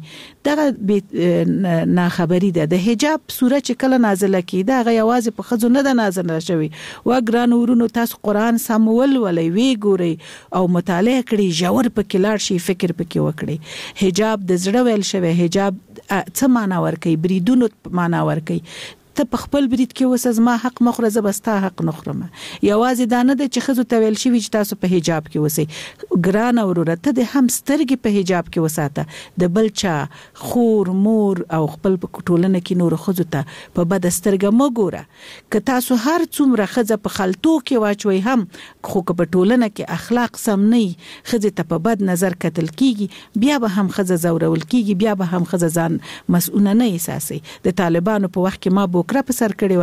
دغه نه خبري ده د حجاب سوره چې کله نازله کیده هغه یوازې په خزو نه د نازله شوی و ګران ورونو تاسو قران سمول ولې وی ګوري او مطالعه کړي جوړ په کلاړ شي فکر پکې وکړي حجاب د زړه ویل شوی حجاب څه معنا ورکي بریدونو معنا ورکي ته په خپل برید کې وسز ما حق مخره زبستا حق نخرمه یوازې دانه د چې خزو تویل شي چې تاسو په حجاب کې وسی ګران اورورته د هم سترګې په حجاب کې وساته د بلچا خور مور او خپل په ټولنه کې نور خزو ته په بد سترګه مګوره که تاسو هر څومره خزه په خلطو کې واچوي هم خو په ټولنه کې اخلاق سم نه خزه ته په بد نظر کتل کیږي بیا به هم خزه زورول کیږي بیا به هم خزه ځان مسؤل نه احساسي د طالبانو په وخت کې ما بو ټوکره په سر کړې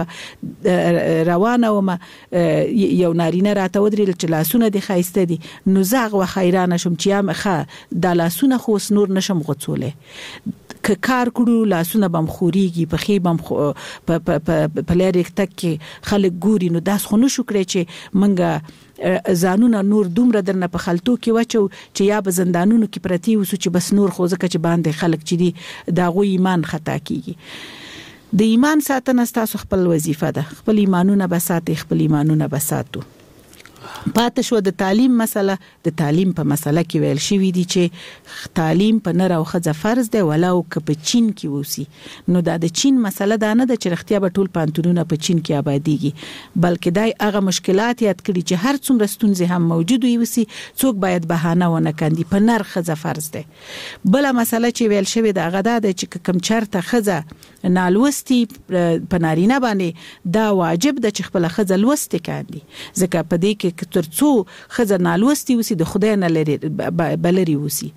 و روانه و ما یو نارینه راته ودرېدل چې لاسونه دې ښایسته دي نو زه هغه حیرانه شوم چې یم ښه دا لاسونه خو اوس نور نشم غوڅولی که کار کړو لاسونه به م خورېږي پښې به م په لارې تګ کې خلک ګوري نو داس خو نشو کړی چې موږ ځانونه نور دومره درنه په خلطو کې وچو چې یا به زندانونو کې پرتې اوسو چې بس نور خو ځکه چې باندې خلک چې دي د هغوی ایمان خطا کېږي د ایمان ساتنه ستاسو خپل وظیفه ده خپل ایمانونه به ساتئ خپل ایمانونه به ساتو پاتې شو د تعلیم مسله د تعلیم په مسله کې ویل شوی دی چې تعلیم په نر او ښځه فرض دی ولو که په چین کې وسی نو دا د چین مسله دا نه ده چې رښتیا به ټول پانتونونه په چین کې آبادیږي بلکې دای هغه مشکلات یاد کړي چې هر څومره ستونزې هم موجود وي څوک باید بهانه ونه کاندي په نر ښځه فرض دی بل مسله چې ویل شوی دا غدا ده چې کم چرته ښځه نالوستي په نارینه باندې دا واجب ده چې خپل ښځه لوستي کاندي ځکه په دې کې ترڅو ښځه نالوستي وسی د خدای نه لري بلري وسی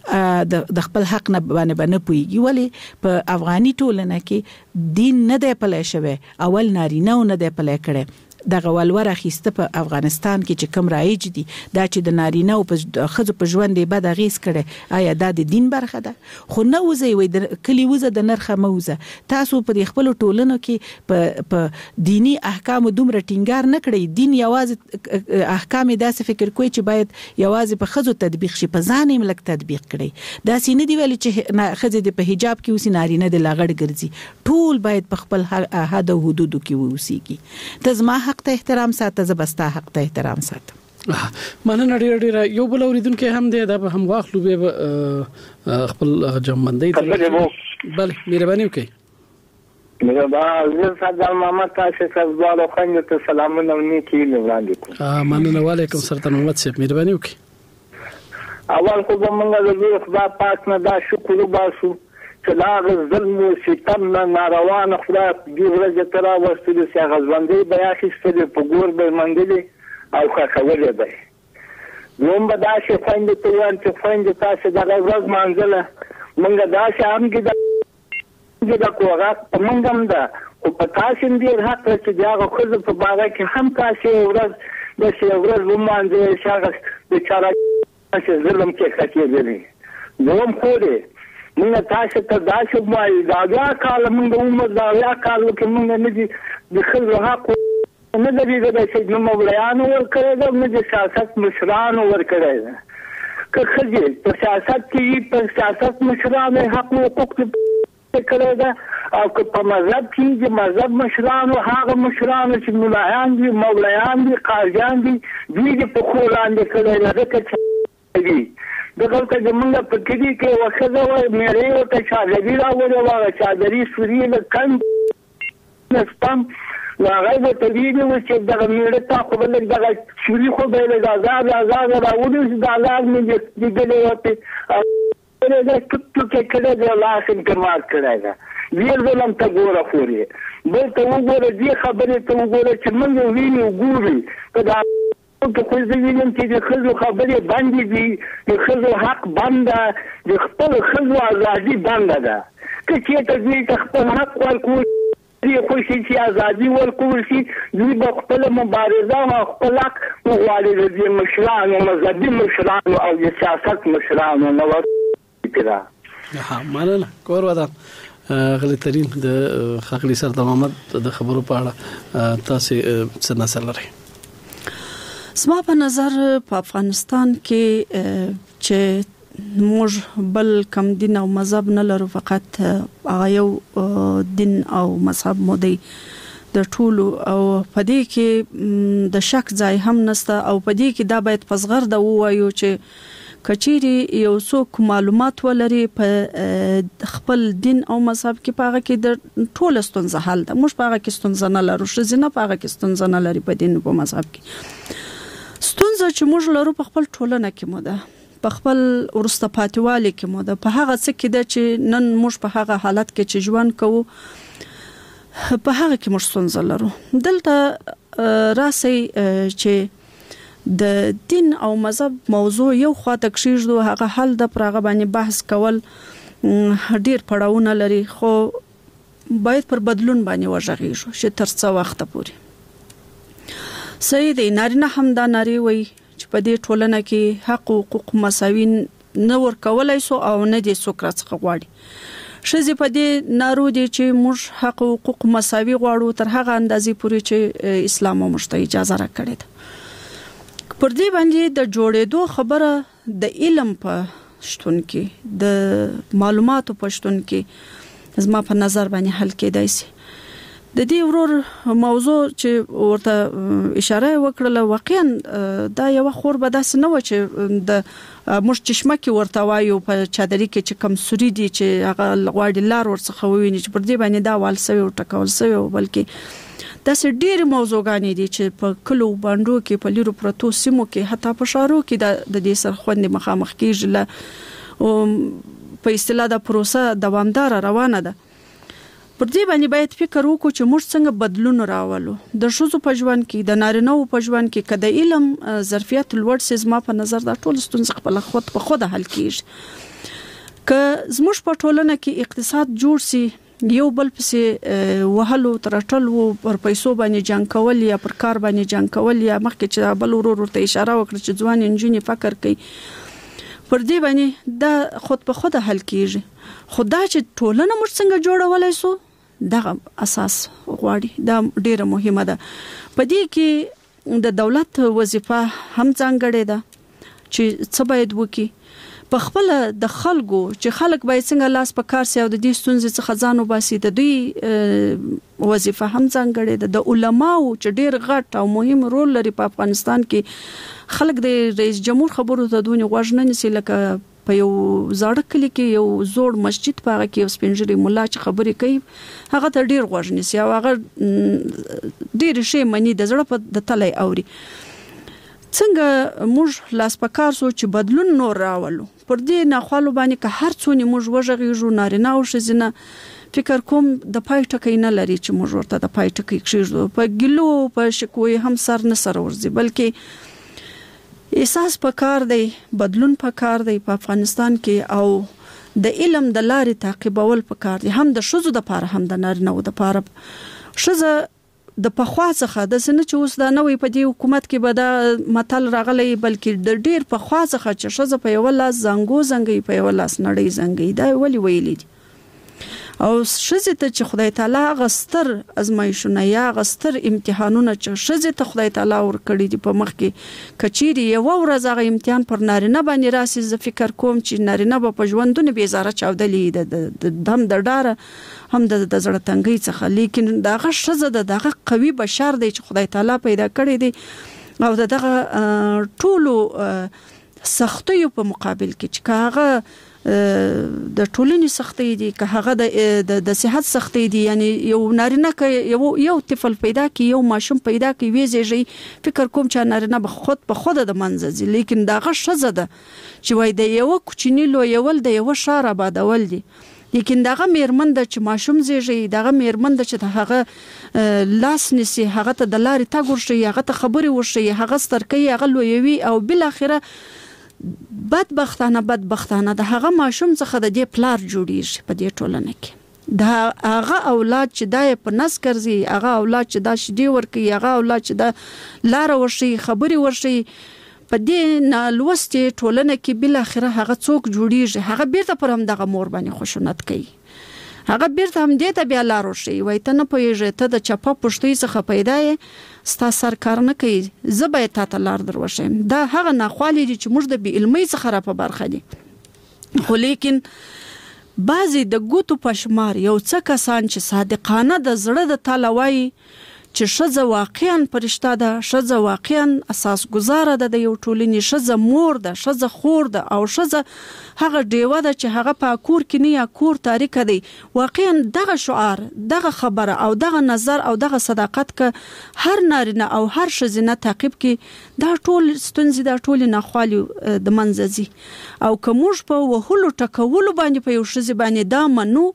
د خپل حق نه باندې باندې پويږي ولی په افغاني ټولنه کې دین نه دی پلی شوی اول نارینه نه دی پلی کړي دغه ولور اخیسته په افغانستان کې چې کم رایج دي دا چې د نارینه او په خځو په ژوند دی بد غیس کړي آیا دا د دین برخه ده خو نه وزي وي د کلی وزه د نرخه موزه تاسو په خپل ټولنو کې په په دینی احکام دومره ټینګار نه کړی دین یوازې احکام داسې فکر کوي چې باید یوازې په خځو تطبیق شي په ځان یې ملک تطبیق کړي دا سینې دی ویل چې خځه د په حجاب کې وسی نارینه د لاغړ ګرځي ټول باید په خپل حد او حدود کې ووسیږي ته زما حق ته احترام ساته زبستا حق ته احترام ساته مننه ډیر ډیر یو بل اوریدونکو هم دی دا هم واخلو به خپل جمعندۍ بله مهرباني وکړئ مهربان زه صدر محمد تاسو سبزوالو خنګ ته سلامونه نیکی وړاندې کوم مننه وعلیکم سلطان محمد صاحب مهرباني وکړئ اول خو موږ له خدای پاک نه دا شکر وباسو چې لا ظلم او ستم نه ناروان خدای دې ورځ تر واستل سي غزوندې بیا خستل په ګور به منډلې او خاخولې به نوم به دا شي څنګه ته وان چې څنګه تاسو دا ورځ مانځله موږ دا شام کې دا دا کوغه موږ هم دا او په تاسو دې حق چې دا خو په باغ کې هم تاسو ورځ د شي ورځ ومانځي شاګه د چاره چې ظلم کې خاطر دی نوم خو دې موږ تاسو ته دا چې مای دا یا کال موږ عمر دا یا کال کې موږ نه دي د خلکو حق نه دی دا چې نو مولایانو ورکړی دا نه د سیاست مشرانو ورکړی دا که خځې په سیاست کې په سیاست مشرانو حق او حقوق کړی دا او که په مذهب کې د مذهب مشرانو هغه مشرانو چې مولایان دي مولایان دي قاضیان دي دوی په خو لاندې کړی دا چې دغه ته موږ په کې کې وخزه و مېرې او ته چادري راوړو هغه چادري سوري له کم نستم هغه د تدریب و چې دغه مېړه تا خو بل دغه سوري خو به له آزاد آزاد راوړو چې د آزاد مې دګلې وته او دا ټوټ کې کړه د لاسن کمار کړه دا ویل ولم ته ګوره خوري بل ته وګوره دې خبرې ته وګوره چې موږ ویني وګوري کدا که خو زه وینم چې د ښځو خبرې بندې دي د ښځو حق بنده د خپل ښځو ازادي بنده ده که چېرته دوی ته خپل حق ورکول خو شي چې ازادي ورکول شي دوی به خپله مبارزه او خپل حق وغواړي د مشرانو مذهبي مشرانو او د سیاست مشرانو نه ورکړي مننه کور ودان غلی ترین د ښاغلي سردار محمد د خبرو په اړه تاسو څه نظر لرئ زما په نظر په افغانستان کې چې موږ بل کم دین او مذهب نه لرو فقط هغه یو دین او مذهب مو دی د ټولو او په دې کې د شک ځای هم نشته او په دې کې دا باید پزغر د وایو چې کچيري یو څوک معلومات ولري په خپل دین او مذهب کې پاغه کې د ټول ستونزه حل ده موږ پاغه کې ستونزه نه لرو شزنه پاغه کې ستونزه نه لري په دین او مذهب کې ستونزه چې موږ لرو په خپل ټولنه کې مو ده په خپل ورسته پاتېوالي کې مو ده په هغه څه کې ده چې نن موږ په هغه حالت کې چې ژوند کوو په هغه کې موږ ستونزه لرو دلته راسي چې د دین او مذهب موضوع یو خواته کښیږدو هغه حل د پرغه باندې بحث کول ډیر پړاوونه لري خو باید پر بدلون باندې وژغېږو چې تر څو وخت پورې صحیح دی. نارینه هم دا ناری وي چې په دې ټولنه کې حق او حقوق مساوي نه ورکولای سو او نه دي څوک راڅخه غواړي. ښځې په دې نارو دي چې موږ حق او حقوق مساوي غواړو تر هغه اندازې پورې چې اسلام موږ ته اجازه راکړې ده. پر دې باندې د جوړېدو خبره د علم په شتون کې د معلوماتو په شتون کې زما په نظر باندې حل کېدای شي. د دې ورور موضوع چې ورته اشاره وکړله واقعا دا یو خور به داس نه و چې د موږ چشمه کې ورته وایو په چادرې کې چې کم سوري دي چې هغه غواړي لار ورڅخه وویني چې پر دې باندې دا وال سوي او ټکول سوي بلکې دا سه ډېر موضوعګانې دي چې په کلو باندې کې په لیرو پروتو سیمو کې حتی په شارو کې د دې سرخوندې مخامخ کېږي او په اصطلاح دا پروسه دوامدار روانه ده. پر دې باندې باید فکر وکړو چې موږ څنګه بدلون راولو د ښځو په ژوند کې د نارینه‌و په ژوند کې کله علم ظرفیت لوړ سي زما په نظر دا ټول ستونزې خپل خود په خود حل کیږي. که زموږ په ټولنه کې اقتصاد جوړ سي یو بل پسې وهلو ترټلو پر پیسو باندې جنگ کول یا پر کار باندې جنگ کول یا مخکې چې بل ورور ورته اشاره وکړه چې ځوان انجینی فکر کوي پر دې باندې دا خود په خود حل کیږي. خدا چې ټولنه موږ څنګه جوړولای سو دا اساس غواړي دا ډیره مهمه ده. په دې کې د دولت وظیفه هم ځانګړې ده چې څه باید وکړي په خپل د خلکو چې خلک باید څنګه لاس په کار سي او د دې ستونزې څخه ځان وباسي د دوی وظیفه هم ځانګړې ده. د علماو چې ډیر غټ او مهم رول لري په افغانستان کې خلک د رئیس جمهور خبرو ته دونی غوږ نه نیسي لکه په یو زاړه کلی کې یو زوړ مسجد پاره کې یو سپینجری مولا چې خبرې کوي هغه ته ډیر غوږ نیسي او هغه ډیر شی منی د زړه په د تلای اوري. څنګه موږ لاس پکار سو چې بدلون نور راولو پر دې ناخوالو باندې که هر څونه موږ وژغېږو نارینه او ښځینه فکر کوم د پای ټکی نه لري چې موږ ورته د پای ټکی کښېږدو په ګلو په شکوې هم سر نه سره ورځي بلکې احساس پکار دی بدلون پکار دی په افغانستان کې او د علم د لارې تعقیبول پکار دی هم د ښځو د پاره هم د نارینه‌و د پاره. ښځه د پخوا څخه د سن چې اوس دا نوې په دې حکومت کې به دا متل راغلی بلکې د ډیر پخوا څخه چې ښځه په یو لاس زنګو زنګي په یو لاس نړۍ زنګي دا ولي ویلې دي او ښځه ته چې خدای تعالی غستر ازمایښونه یا غستر امتحانونه چې ښځه ته خدای تعالی ور کړی دي په مخ کې کچيري یو ورځ هغه امتحان پر نارینه باندې راسي ز فکر کوم چې نارینه به په ژوندونه بیزاره چاودلې د دم د ډاره هم د زړه تنګي څخه لیکن دغه ښځه دغه قوي بشر دی چې خدای تعالی پیدا کړی دی او دغه ټولو سختیو په مقابل کې چې هغه د ټولنې سختي دي که هغه د د صحت سختي دي یعنی یو نارینه ک یو یو طفل پیدا کی یو ماشوم پیدا کی ویزېږي فکر کوم چې نارینه به خود په خود د منځي لیکن دغه ښځه ده چې وای د یو کوچنی لو یو د یو شار آبادول دي لیکن دغه میرمن د چې ماشوم زیږي دغه میرمن د چې هغه لاس نسی هغه ته د لارې تا ګورشي هغه ته خبري ورشي هغه سترکې هغه لویوي او بل اخره بدبختانه بدبختانه د هغه ماشوم څخه د دې پلار جوړیږي په دې ټولنه کې دا هغه اولاد چې دای په نس ګرځي هغه اولاد چې دا شدي ورکي هغه اولاد چې دا لار ورشي خبري ورشي په دې نالوستي ټولنه کې بل اخره هغه څوک جوړیږي هغه بیرته پر هم دغه مور باندې خوشونت کوي هغه بیرته هم دې ته بیا لار ورشي وای ته نه پوهیږي ته د چپه پښتۍ څخه پیدا یې ستا سرکار نه کوي زبې ته ته لار دروښم دا هغه ناخوالي دي چې موږ د بی علمي څخه را په برخه دي خو لیکن بعضی د ګوتو پشمار یو څه کسان چې صادقانه د زړه د تلوي چې ښځه واقعا پرشته ده ښځه واقعا اساس گزاره ده د یو ټولنې ښځه مور ده ښځه خور ده او ښځه هغه ډیوه ده چې هغه په کور کې نه یا کور تاریخ دی واقعا دغه شعار دغه خبره او دغه نظر او دغه صداقت ک هر نارینه او هر ښځینه تعقیب کې دا ټول ستونزې دا ټول ناخوالي د منځي او کومش په وهلو ټکولو باندې په یو ښځې باندې دا منو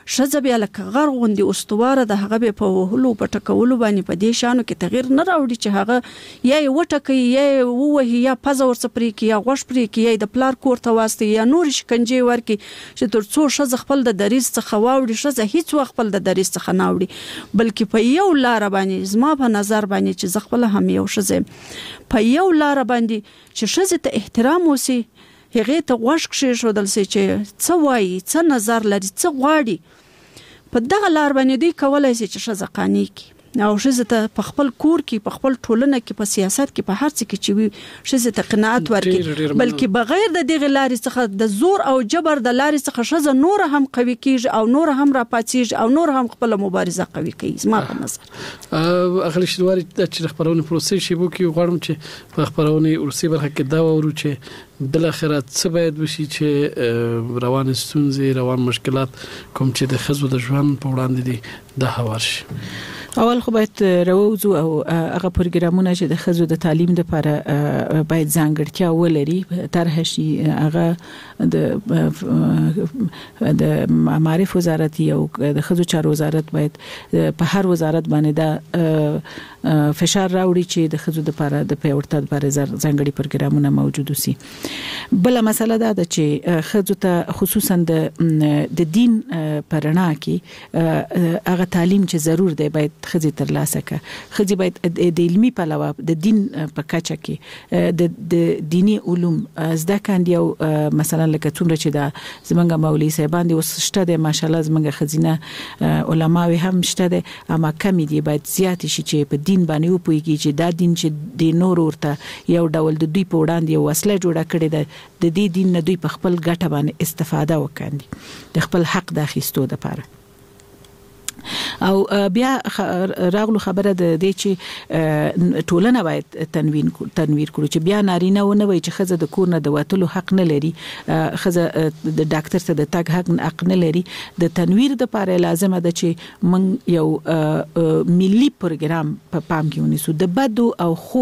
شزه بیا لکه غر غوندي استواره د هغه به په وهلو په ټکولو باندې په دې شانو کې تغیر نه راوړي چې هغه یا وټکي یا ووهي یا پزه ورڅپري کې یا غوښ پري کې یا د پلار کور ته واسطه یا نور شکنجه ورکي چې تر څو شزه خپل د دریس څخه واوړي شزه هیڅ وخت خپل د دریس څخه ناوړي بلکې په یو لار باندې زما په نظر باندې چې خپل هم یو شزه په یو لار باندې چې شزه ته احترام وسی هغه ته غوښ کښې شو دل سي چې څه وایي څه نظر لري څه غواړي په دغه لار باندې دی کولای شي چې شزه قانوني کی او شزه ته په خپل کور کې په خپل ټولنه کې په سیاست کې په هر څه کې چې شزه ته قناعت ورکړي بلکې بغیر د دغه لارې څخه د زور او جبر د لارې څخه شزه نور هم قوي کیږي او نور هم راپاتېږي او نور هم خپل مبارزه قوي کوي زما په نظر اغلی شنواری چې خبرونه پروسې شی بو کې غواړم چې په خبرونه ورسې برخه کې دا ورو چې بل اخرات څه باید وشي چې روان ستونزې روان مشکلات کوم چې د خزو د ژوند په وړاندې دي د هوار شي اول خو باید روزو او هغه پروګرامونه چې د خزو د تعلیم لپاره باید ځانګړتیا ولري طرح شي هغه د د معارف وزارت او د خزو چارو وزارت باید په هر وزارت باندې دا فشار راوړي چې د خزو لپاره د پیاوړتیا لپاره ځانګړي پروګرامونه موجود وي بل مسله دا ده چې خزو ته خصوصا د دین پرنا کې هغه تعلیم چې ضرور دی باید خزي تر لاسه کا خزي باید د علمي پلوه د دین په کچه کې د د دینی علوم زده کاندي او مثلا لکه څومره چې دا زمونږ مولوی صاحبان دي اوس شته د ماشالله زمونږ خزینه علماوی هم شته د اما کمی دي باید زیات شي چې په دین باندې وپويږي چې دا دین چې د نور ورته یو ډول د دوی په وړاندې یو وسله جوړه کړې ده د دې دین نه دوی په خپل ګټه باندې استفاده وکړي د خپل حق د اخیستو لپاره او بیا راغلو خبره د دې چې ټولنه باید تنوین تنویر کړو چې بیا نارینه ونه وي چې خزه د کور نه د وټلو حق نه لري خزه د ډاکټر ته د تګ حق حق نه لري د تنویر د لپاره لازمه ده چې من یو ملي پروګرام په پام کې ونیسو د بدو او خو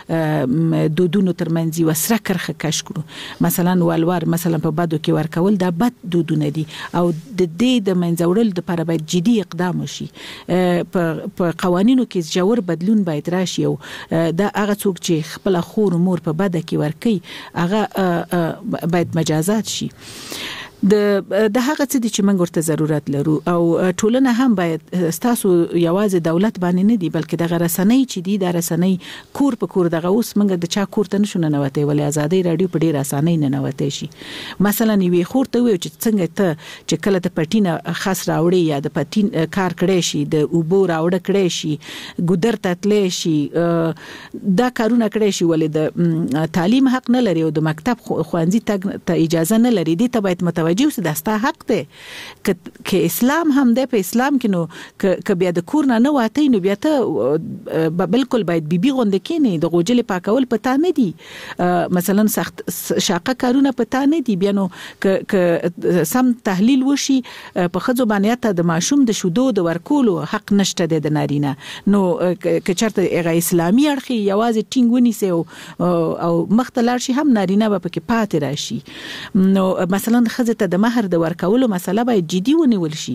دودونو ترمنځ وسره کرخه کش کړو مثلا والوار مثلا په بدو کې ورکول دا بد دودونه دي او د دې د منځوړل د لپاره باید جدي اقدام وشي په قوانینو کې جوړ بدلون باید راشي او دا هغه څوک چې خپل خور مور په بده کې ورکي هغه باید مجازات شي د د هغه څه چې موږ ورته ضرورت لرو او ټولنه هم باید ستاسو یوازې دولت باندې نه دی بلکې د غرسنۍ چې دی د رسنۍ کور په کور دغه اوس موږ د چا کور ته نشو ننوتې ولې ازادي رادیو په ډیر اسانۍ نه ننوتې شي مثلا یوې خور ته وي چې څنګه ته چې کله ته پټینه خاص راوړي یا د پټین کار کړې شي د اوبو راوړ کړې شي ګودر تتلې شي دا کارونه کړې شي ولې د تعلیم حق نه لري او د مکتب خوانځي ته اجازه نه لري دي ته باید متوجه جو دا ستا حق دی ک اسلام هم دی په اسلام کې نو ک بیا د کور نه نه واته نو بیا ته بالکل باید بیبي غوند کې نه د غوجل پاکول پتا نه دي مثلا سخت شاقه کارونه پتا نه دي بیا نو ک سم تحلیل وشي په خځو باندې ته د ماشوم د شودو د ورکولو حق نشته د نارینه نو ک چرته هغه اسلامي اړخي یوازې ټینګ ونیسي او مختلر شي هم نارینه به پکې پاتې راشي نو مثلا خځه د مہر د ورکولو مسله باید جدي ونیول شي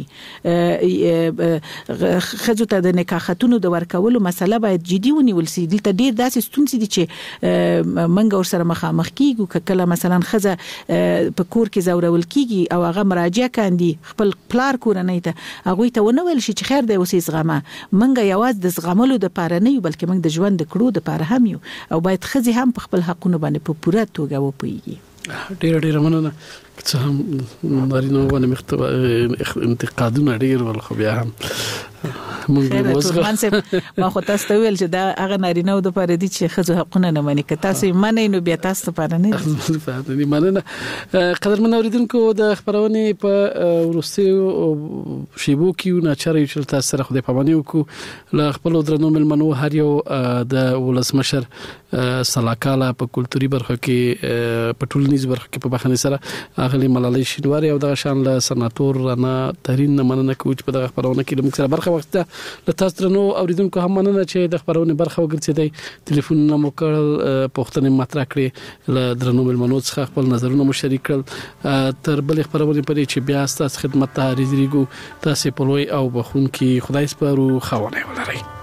خځو ته د نکاحتونو د ورکولو مسله باید جدي ونیول شي دلته ډیر داسې ستونزې دي چې منګ ور سره مخامخ کیږي کله مثلا خځه په کور کې زورول کیږي او هغه مراجعه کاندي خپل پلار کورنۍ ته هغه ته ونول شي چې خیر دی اوسې زغمه منګ یواز د زغملو د پاره نه بلکې منګ د ژوند د کړو د پاره هم یو او باید خځه هم په خپل حقونو باندې په پوره توګه وپويږي ډیر ډیر مننه څه هم نارینه باندې مختلف انتقادونه ډیر ول خو بیا هم مونږ موږ ما خو تاسو ته ویل چې دا هغه نارینه د پاره دي چې خزو حقونه نه مني که تاسو منئ نو بیا تاسو ته پاره نه دي مننه قدرمن اوریدونکو د خبرونه په ورستي شیبو کې نه چاري چې تاسو سره خو د پامنیو کو ل خپل درنو ملمنو هر یو د ولسمشر سلاکاله په کلتوري برخه کې په ټولنیز برخه کې په بخنه سره اغلی ملالۍ شینواری او د شان له سناتور رنا تهرین مننه کوچ په دغه خبرونه کې د موږ سره برخه برخه وخته له تاسو درنو اوریدونکو هم مننه چې د خبرونه برخه وګرځیدي ټلیفون مو کړل پوښتنه مطرح کړې له درنو ملمنو څخه خپل نظرونه مشارک کړل تر بل خبرونه پرې چې بیا ستاسو خدمت ته حاضرېږو تاسو په لوی او بخون کې خدای سپارو خوانه ولرئ